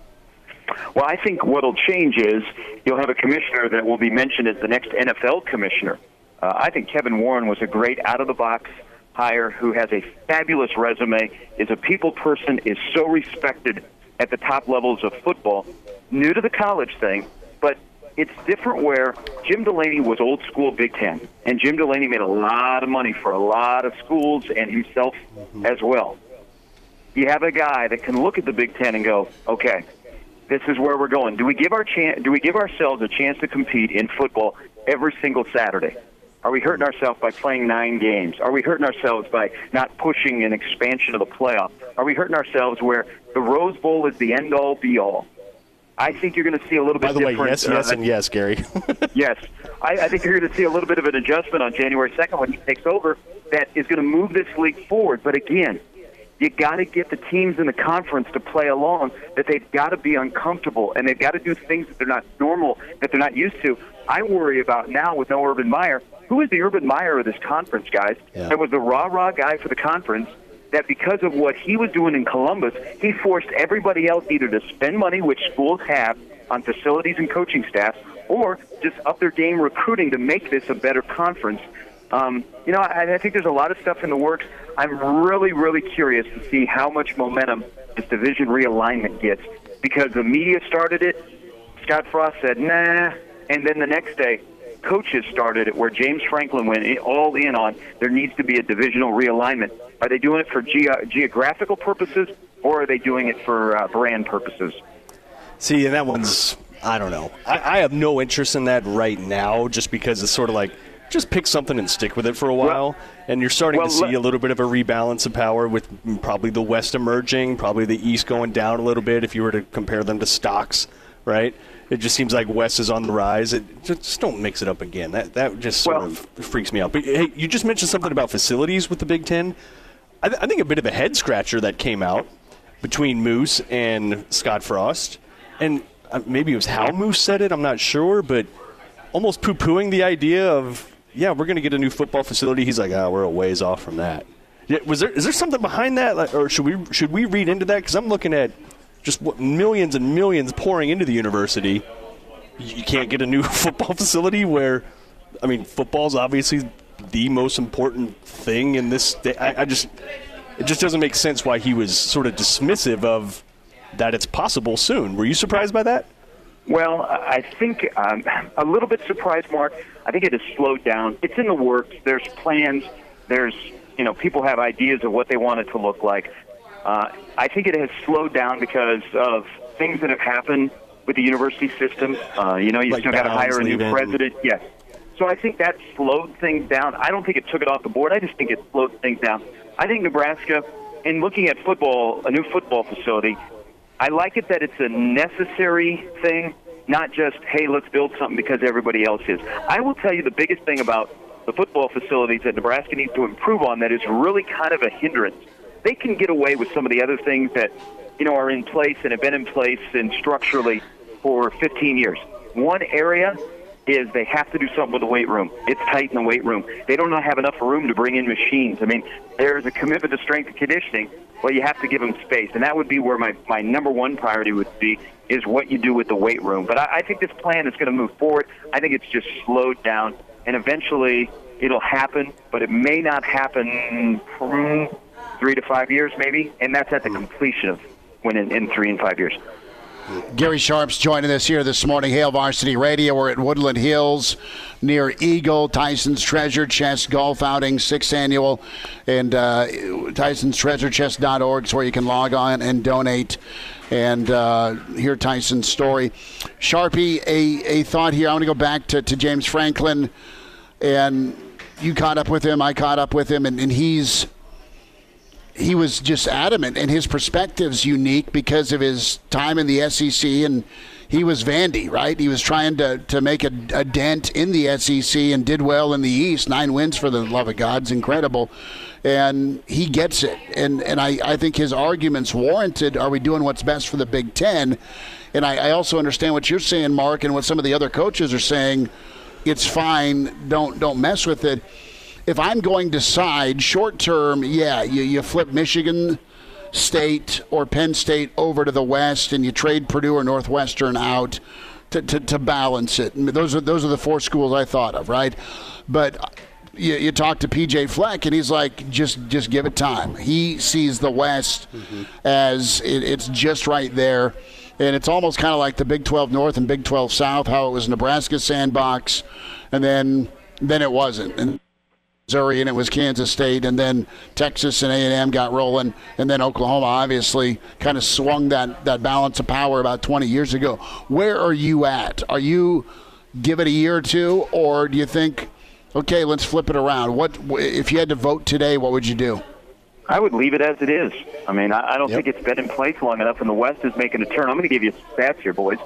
Well, I think what will change is you'll have a commissioner that will be mentioned as the next N F L commissioner. Uh, I think Kevin Warren was a great out-of-the-box hire who has a fabulous resume, is a people person, is so respected at the top levels of football, new to the college thing, but it's different where Jim Delaney was old school Big Ten, and Jim Delaney made a lot of money for a lot of schools and himself as well. You have a guy that can look at the Big Ten and go, okay, this is where we're going. Do we give our chan- do we give ourselves a chance to compete in football every single Saturday? Are we hurting ourselves by playing nine games? Are we hurting ourselves by not pushing an expansion of the playoff? Are we hurting ourselves where the Rose Bowl is the end-all, be-all? I think you're going to see a little bit different. By the way, yes, yes, uh, and yes, Gary. Yes. I, I think you're going to see a little bit of an adjustment on January second when he takes over that is going to move this league forward. But again, you got to get the teams in the conference to play along, that they've got to be uncomfortable, and they've got to do things that they're not normal, that they're not used to. I worry about now with no Urban Meyer. Who is the Urban Meyer of this conference, guys? Yeah. There was the rah-rah guy for the conference that because of what he was doing in Columbus, he forced everybody else either to spend money, which schools have, on facilities and coaching staffs, or just up their game recruiting to make this a better conference. Um, you know, I, I think there's a lot of stuff in the works. I'm really, really curious to see how much momentum this division realignment gets, because the media started it. Scott Frost said, nah, and then the next day, coaches started it where James Franklin went all in on there needs to be a divisional realignment. Are they doing it for ge- geographical purposes, or are they doing it for uh, brand purposes? See, and that one's, I don't know. I, I have no interest in that right now just because it's sort of like, just pick something and stick with it for a while. Well, and you're starting well, to see a little bit of a rebalance of power with probably the West emerging, probably the East going down a little bit if you were to compare them to stocks, right? It just seems like West is on the rise. It, just don't mix it up again. That that just sort well, of freaks me out. But hey, you just mentioned something about facilities with the Big Ten. I, th- I think a bit of a head-scratcher that came out between Moose and Scott Frost. And uh, maybe it was how Moose said it, I'm not sure, but almost poo-pooing the idea of, yeah, we're going to get a new football facility. He's like, ah, we're a ways off from that. Yeah, was there is there something behind that, like, or should we should we read into that? Because I'm looking at just what millions and millions pouring into the university. You can't get a new football facility where, I mean, football's obviously the most important thing in this. I, I just, it just doesn't make sense why he was sort of dismissive of that it's possible soon. Were you surprised by that? Well, I think um, a little bit surprised, Mark. I think it has slowed down. It's in the works. There's plans. There's, you know, people have ideas of what they want it to look like. Uh, I think it has slowed down because of things that have happened with the university system. Uh, you know, you like still got to hire a new president. Yes. So I think that slowed things down. I don't think it took it off the board. I just think it slowed things down. I think Nebraska, in looking at football, a new football facility, I like it that it's a necessary thing, not just, hey, let's build something because everybody else is. I will tell you the biggest thing about the football facilities that Nebraska needs to improve on that is really kind of a hindrance. They can get away with some of the other things that, you know, are in place and have been in place and structurally for fifteen years. One area is they have to do something with the weight room. It's tight in the weight room. They don't have enough room to bring in machines. I mean, there's a commitment to strength and conditioning. Well, you have to give them space, and that would be where my, my number one priority would be, is what you do with the weight room. But I, I think this plan is going to move forward. I think it's just slowed down, and eventually it'll happen, but it may not happen from three to five years maybe, and that's at the completion of when in, in three and five years. Gary Sharp's joining us here this morning. Hail Varsity Radio. We're at Woodland Hills near Eagle. Tyson's Treasure Chest Golf Outing, sixth annual. And uh, Tyson's Treasure Chest dot org is where you can log on and donate and uh, hear Tyson's story. Sharpie, a, a thought here. I want to go back to, to James Franklin. And you caught up with him. I caught up with him. And, and he's... He was just adamant, and his perspective's unique because of his time in the S E C, and he was Vandy, right? He was trying to, to make a, a dent in the S E C and did well in the East. Nine wins for the love of God. It's incredible. And he gets it. And and I, I think his argument's warranted. Are we doing what's best for the Big Ten? And I, I also understand what you're saying, Mark, and what some of the other coaches are saying. It's fine. Don't don't mess with it. If I'm going to side short term, yeah, you, you flip Michigan State or Penn State over to the West, and you trade Purdue or Northwestern out to, to, to balance it. Those are those are the four schools I thought of, right? But you, you talk to P J Fleck, and he's like, just just give it time. He sees the West mm-hmm. as it, it's just right there, and it's almost kind of like the Big twelve North and Big twelve South, how it was Nebraska's sandbox, and then then it wasn't. And Missouri, and it was Kansas State, and then Texas and A and M got rolling, and then Oklahoma obviously kind of swung that, that balance of power about twenty years ago. Where are you at? Are you give it a year or two, or do you think, okay, let's flip it around? What if you had to vote today, what would you do? I would leave it as it is. I mean, I, I don't yep. think it's been in place long enough, and the West is making a turn. I'm going to give you some stats here, boys.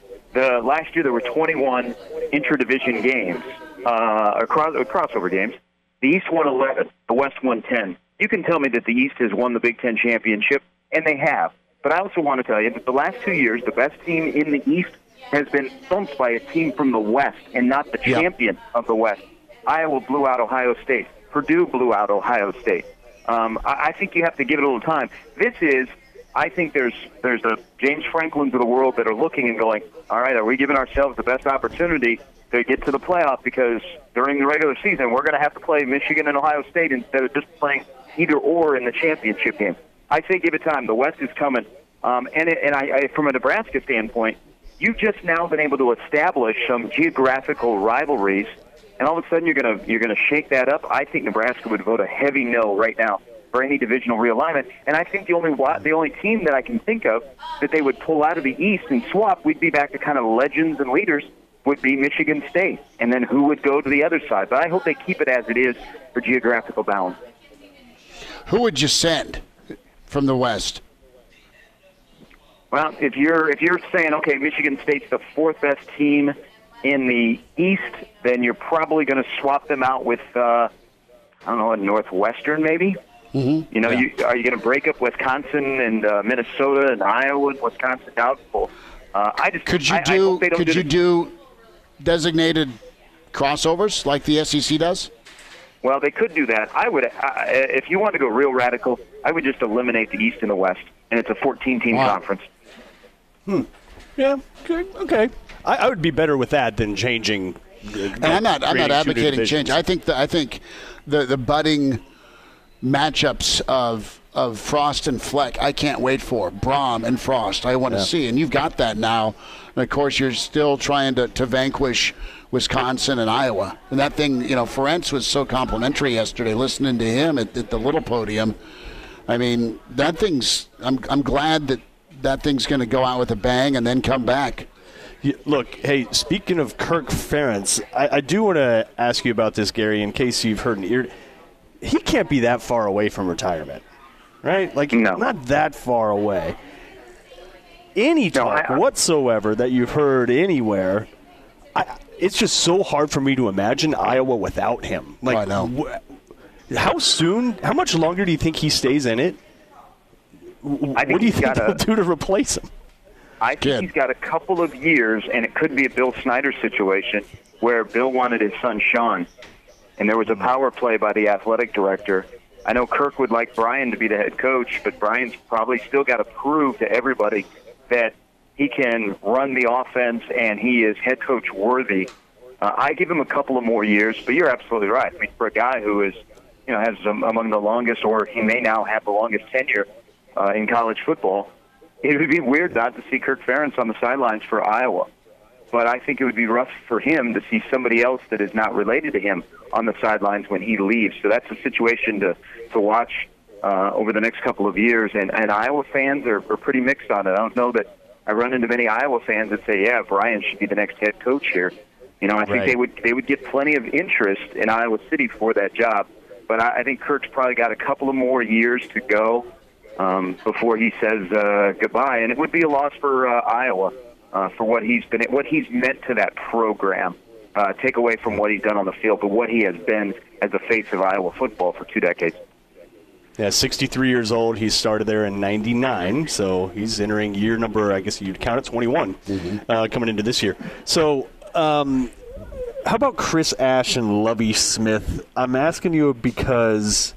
The last year there were twenty-one interdivision games, uh, or, cross, or crossover games. The East won eleven, the West won ten. You can tell me that the East has won the Big Ten championship, and they have. But I also want to tell you that the last two years, the best team in the East has been thumped by a team from the West and not the yeah. champion of the West. Iowa blew out Ohio State. Purdue blew out Ohio State. Um, I, I think you have to give it a little time. This is, I think there's there's a James Franklins of the world that are looking and going, all right, are we giving ourselves the best opportunity to get to the playoff, because during the regular season we're going to have to play Michigan and Ohio State instead of just playing either or in the championship game. I say give it time. The West is coming. Um, and it, and I, I, from a Nebraska standpoint, you've just now been able to establish some geographical rivalries, and all of a sudden you're going to you're going to shake that up. I think Nebraska would vote a heavy no right now for any divisional realignment. And I think the only the only team that I can think of that they would pull out of the East and swap, we'd be back to kind of legends and leaders, would be Michigan State, and then who would go to the other side. But I hope they keep it as it is for geographical balance. Who would you send from the West? Well, if you're if you're saying, okay, Michigan State's the fourth best team in the East, then you're probably going to swap them out with, uh, I don't know, a Northwestern maybe. Mm-hmm. You know, yeah. you, are you going to break up Wisconsin and uh, Minnesota and Iowa and Wisconsin doubtful? Uh, I just could you I, do I hope they don't could do you the, do designated crossovers like the S E C does? Well, they could do that. I would, I, if you want to go real radical, I would just eliminate the East and the West, and it's a fourteen-team wow. conference. Hmm. Yeah. Okay. okay. I, I would be better with that than changing. Uh, and I'm not. I'm not advocating change. I think. The, I think the the budding matchups of of Frost and Fleck, I can't wait for. Braum and Frost, I want to yeah. see. And you've got that now. And, of course, you're still trying to, to vanquish Wisconsin and Iowa. And that thing, you know, Ferentz was so complimentary yesterday, listening to him at, at the little podium. I mean, that thing's – I'm I'm glad that that thing's going to go out with a bang and then come back. Yeah, look, hey, speaking of Kirk Ferentz, I, I do want to ask you about this, Gary, in case you've heard an ear. He can't be that far away from retirement. Right? Like, no. not that far away. Any talk no, I, whatsoever that you've heard anywhere, I, it's just so hard for me to imagine Iowa without him. Like, oh, I know. Wh- how soon, how much longer do you think he stays in it? I think what do you he's think they'll a, do to replace him? I think Good. he's got a couple of years, and it could be a Bill Snyder situation where Bill wanted his son Sean, and there was a power play by the athletic director. I know Kirk would like Brian to be the head coach, but Brian's probably still got to prove to everybody that he can run the offense and he is head coach worthy. Uh, I give him a couple of more years, but you're absolutely right. I mean, for a guy who is, you know, has um, among the longest, or he may now have the longest tenure uh, in college football, it would be weird not to see Kirk Ferentz on the sidelines for Iowa. But I think it would be rough for him to see somebody else that is not related to him on the sidelines when he leaves. So that's a situation to, to watch uh, over the next couple of years. And, and Iowa fans are, are pretty mixed on it. I don't know that I run into many Iowa fans that say, yeah, Brian should be the next head coach here. You know, I think right. they would they would get plenty of interest in Iowa City for that job. But I, I think Kirk's probably got a couple of more years to go um, before he says uh, goodbye. And it would be a loss for uh, Iowa. uh, for what he's been, what he's meant to that program. Uh, take away from what he's done on the field, but what he has been as the face of Iowa football for two decades. Yeah, sixty-three years old. He started there in ninety-nine, so he's entering year number, I guess you'd count it, twenty-one, mm-hmm. uh, coming into this year. So um, how about Chris Ash and Lovie Smith? I'm asking you because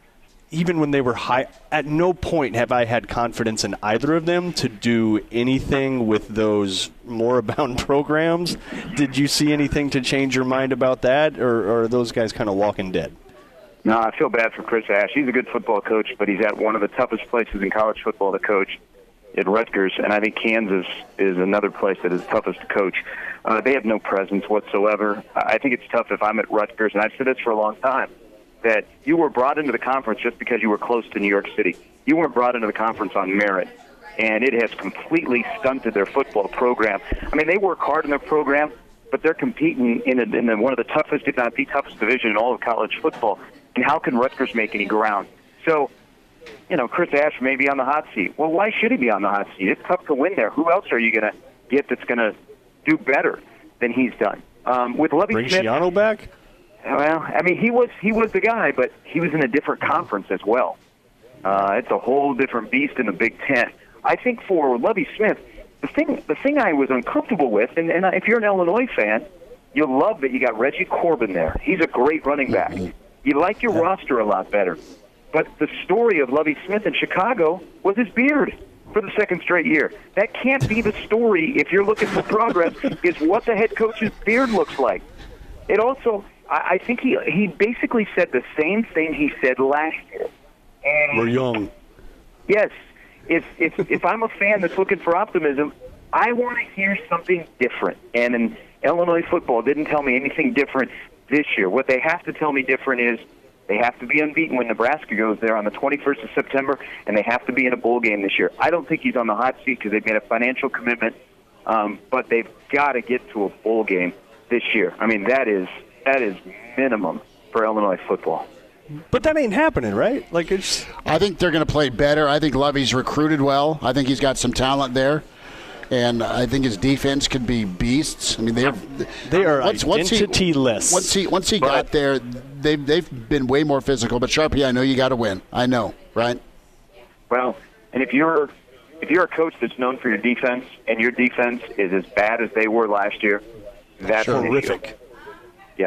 even when they were high, at no point have I had confidence in either of them to do anything with those moribund programs. Did you see anything to change your mind about that, or, or are those guys kind of walking dead? No, I feel bad for Chris Ash. He's a good football coach, but he's at one of the toughest places in college football to coach, at Rutgers, and I think Kansas is another place that is toughest to coach. Uh, they have no presence whatsoever. I think it's tough if I'm at Rutgers, and I've said this for a long time, that you were brought into the conference just because you were close to New York City. You weren't brought into the conference on merit, and it has completely stunted their football program. I mean, they work hard in their program, but they're competing in, a, in a, one of the toughest, if not the toughest division in all of college football. And how can Rutgers make any ground? So, you know, Chris Ash may be on the hot seat. Well, why should he be on the hot seat? It's tough to win there. Who else are you going to get that's going to do better than he's done? Um, with Lovie Bring Smith, Schiano back? Well, I mean, he was he was the guy, but he was in a different conference as well. Uh, it's a whole different beast in the Big Ten. I think for Lovie Smith, the thing the thing I was uncomfortable with, and, and if you're an Illinois fan, you'll love that you got Reggie Corbin there. He's a great running back. Mm-hmm. You like your roster a lot better. But the story of Lovie Smith in Chicago was his beard for the second straight year. That can't be the story if you're looking for progress, is what the head coach's beard looks like. It also, I, I think he he basically said the same thing he said last year. And we're young. Yes. If, if, if I'm a fan that's looking for optimism, I want to hear something different. And in Illinois football didn't tell me anything different this year. What they have to tell me different is they have to be unbeaten when Nebraska goes there on the twenty-first of September, and they have to be in a bowl game this year. I don't think he's on the hot seat because they've made a financial commitment, um, but they've got to get to a bowl game this year. I mean, that is that is minimum for Illinois football. But that ain't happening, right? Like it's. I think they're going to play better. I think Lovie's recruited well. I think he's got some talent there. And I think his defense could be beasts. I mean, they're they are once, once identityless. He, once he once he but, got there, they've they've been way more physical. But Sharpie, I know you got to win. I know, right? Well, and if you're if you're a coach that's known for your defense, and your defense is as bad as they were last year, that's sure. horrific. Yeah,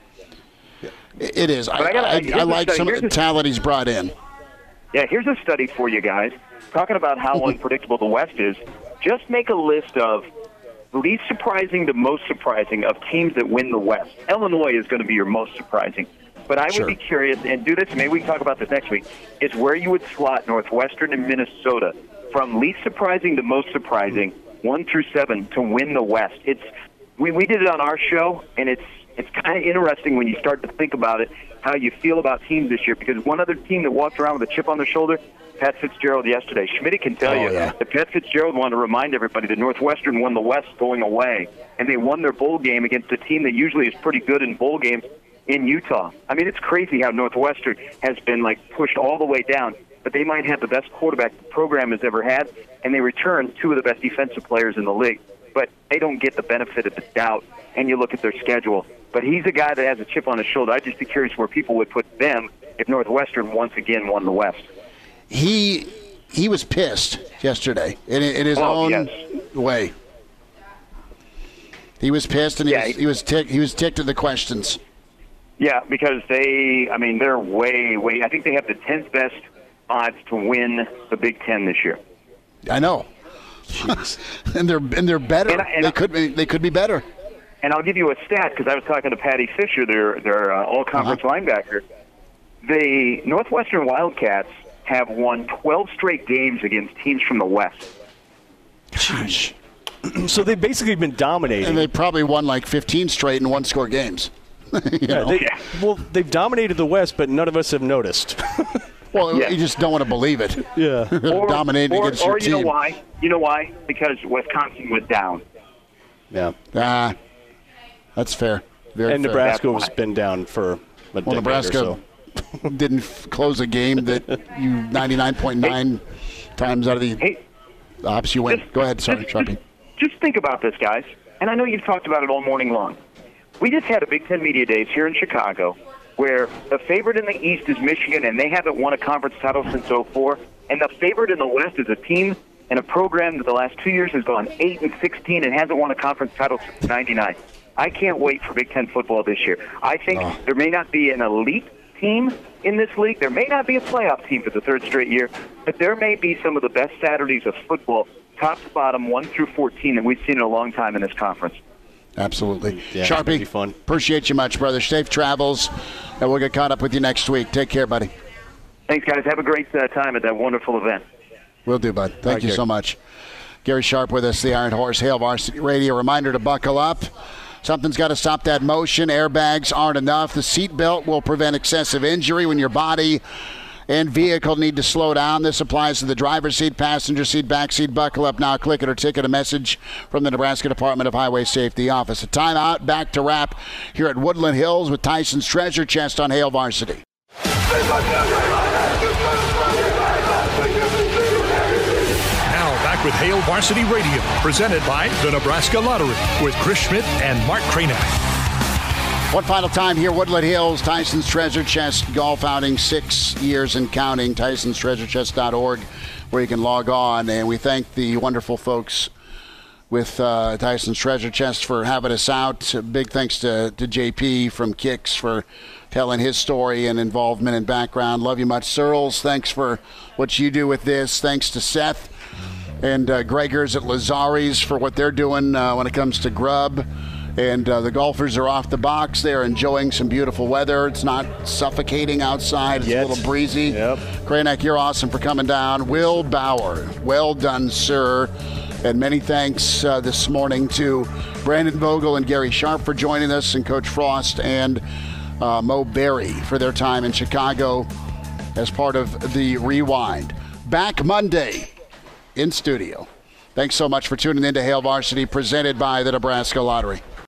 it is. I, I, gotta, I, I like some of the talent he's brought in. Yeah, here's a study for you guys talking about how unpredictable the West is. Just make a list of least surprising to most surprising of teams that win the West. Illinois is going to be your most surprising. But I would sure. be curious, and do this, maybe we can talk about this next week, is where you would slot Northwestern and Minnesota from least surprising to most surprising, one through seven, to win the West. It's we, we did it on our show, and it's it's kind of interesting when you start to think about it, how you feel about teams this year, because one other team that walked around with a chip on their shoulder, Pat Fitzgerald yesterday. Schmidt can tell oh, you yeah. that Pat Fitzgerald wanted to remind everybody that Northwestern won the West going away, and they won their bowl game against a team that usually is pretty good in bowl games in Utah. I mean, it's crazy how Northwestern has been like pushed all the way down, but they might have the best quarterback the program has ever had, and they return two of the best defensive players in the league. But they don't get the benefit of the doubt, and you look at their schedule. But he's a guy that has a chip on his shoulder. I'd just be curious where people would put them if Northwestern once again won the West. He he was pissed yesterday in, in his oh, own yes. way. He was pissed, and he yeah, was he was, tick, he was ticked at the questions. Yeah, because they, I mean, they're way, way. I think they have the tenth best odds to win the Big Ten this year. I know, and they're and they're better. And, and they could be they could be better. And I'll give you a stat because I was talking to Patty Fisher, their their uh, all-conference uh-huh. linebacker. The Northwestern Wildcats have won twelve straight games against teams from the West. Jeez. So they've basically been dominating. And they probably won like fifteen straight in one-score games. you yeah, know? they, well, they've dominated the West, but none of us have noticed. well, yeah. you just don't want to believe it. Yeah. or, dominating or, against or your you team. know why? You know why? Because Wisconsin was down. Yeah. Ah, that's fair. Very and fair. Nebraska has been down for a well, decade Nebraska or so. didn't f- close a game that you ninety-nine point nine hey. times out of the hey, ops you win. just, Go ahead, sorry, just, Sharpie. just think about this, guys. And I know you've talked about it all morning long. We just had a Big Ten Media Days here in Chicago where the favorite in the East is Michigan, and they haven't won a conference title since oh four. And the favorite in the West is a team and a program that the last two years has gone eight and sixteen and hasn't won a conference title since ninety-nine. I can't wait for Big Ten football this year. I think oh. there may not be an elite team in this league. There may not be a playoff team for the third straight year, but there may be some of the best Saturdays of football, top to bottom, one through fourteen, that we've seen in a long time in this conference. Absolutely. Yeah, Sharpie, fun. Appreciate you much, brother. Safe travels, and we'll get caught up with you next week. Take care, buddy. Thanks, guys. Have a great uh, time at that wonderful event. Will do, bud. Thank Right, you Gary. so much. Gary Sharp with us, the Iron Horse, Hail Varsity Radio. Reminder to buckle up. Something's got to stop that motion. Airbags aren't enough. The seatbelt will prevent excessive injury when your body and vehicle need to slow down. This applies to the driver's seat, passenger seat, back seat. Buckle up now. Click it or ticket. A message from the Nebraska Department of Highway Safety Office. A timeout. Back to wrap here at Woodland Hills with Tyson's Treasure Chest on Hail Varsity. Back with Hail Varsity Radio, presented by the Nebraska Lottery, with Chris Schmidt and Mark Cranack. One final time here, Woodland Hills, Tyson's Treasure Chest golf outing, six years and counting, tysons treasure chest dot org, where you can log on. And we thank the wonderful folks with uh, Tyson's Treasure Chest for having us out. Big thanks to, to J P from Kicks for telling his story and involvement and background. Love you much. Searles, thanks for what you do with this. Thanks to Seth and uh, Gregors at Lazari's for what they're doing uh, when it comes to grub. And uh, the golfers are off the box. They're enjoying some beautiful weather. It's not suffocating outside. It's Yet. a little breezy. Yep. Cranack, you're awesome for coming down. Will Bauer, well done, sir. And many thanks uh, this morning to Brandon Vogel and Gary Sharp for joining us, and Coach Frost and uh, Mo Berry for their time in Chicago as part of the Rewind. Back Monday in studio. Thanks so much for tuning in to Hail Varsity, presented by the Nebraska Lottery.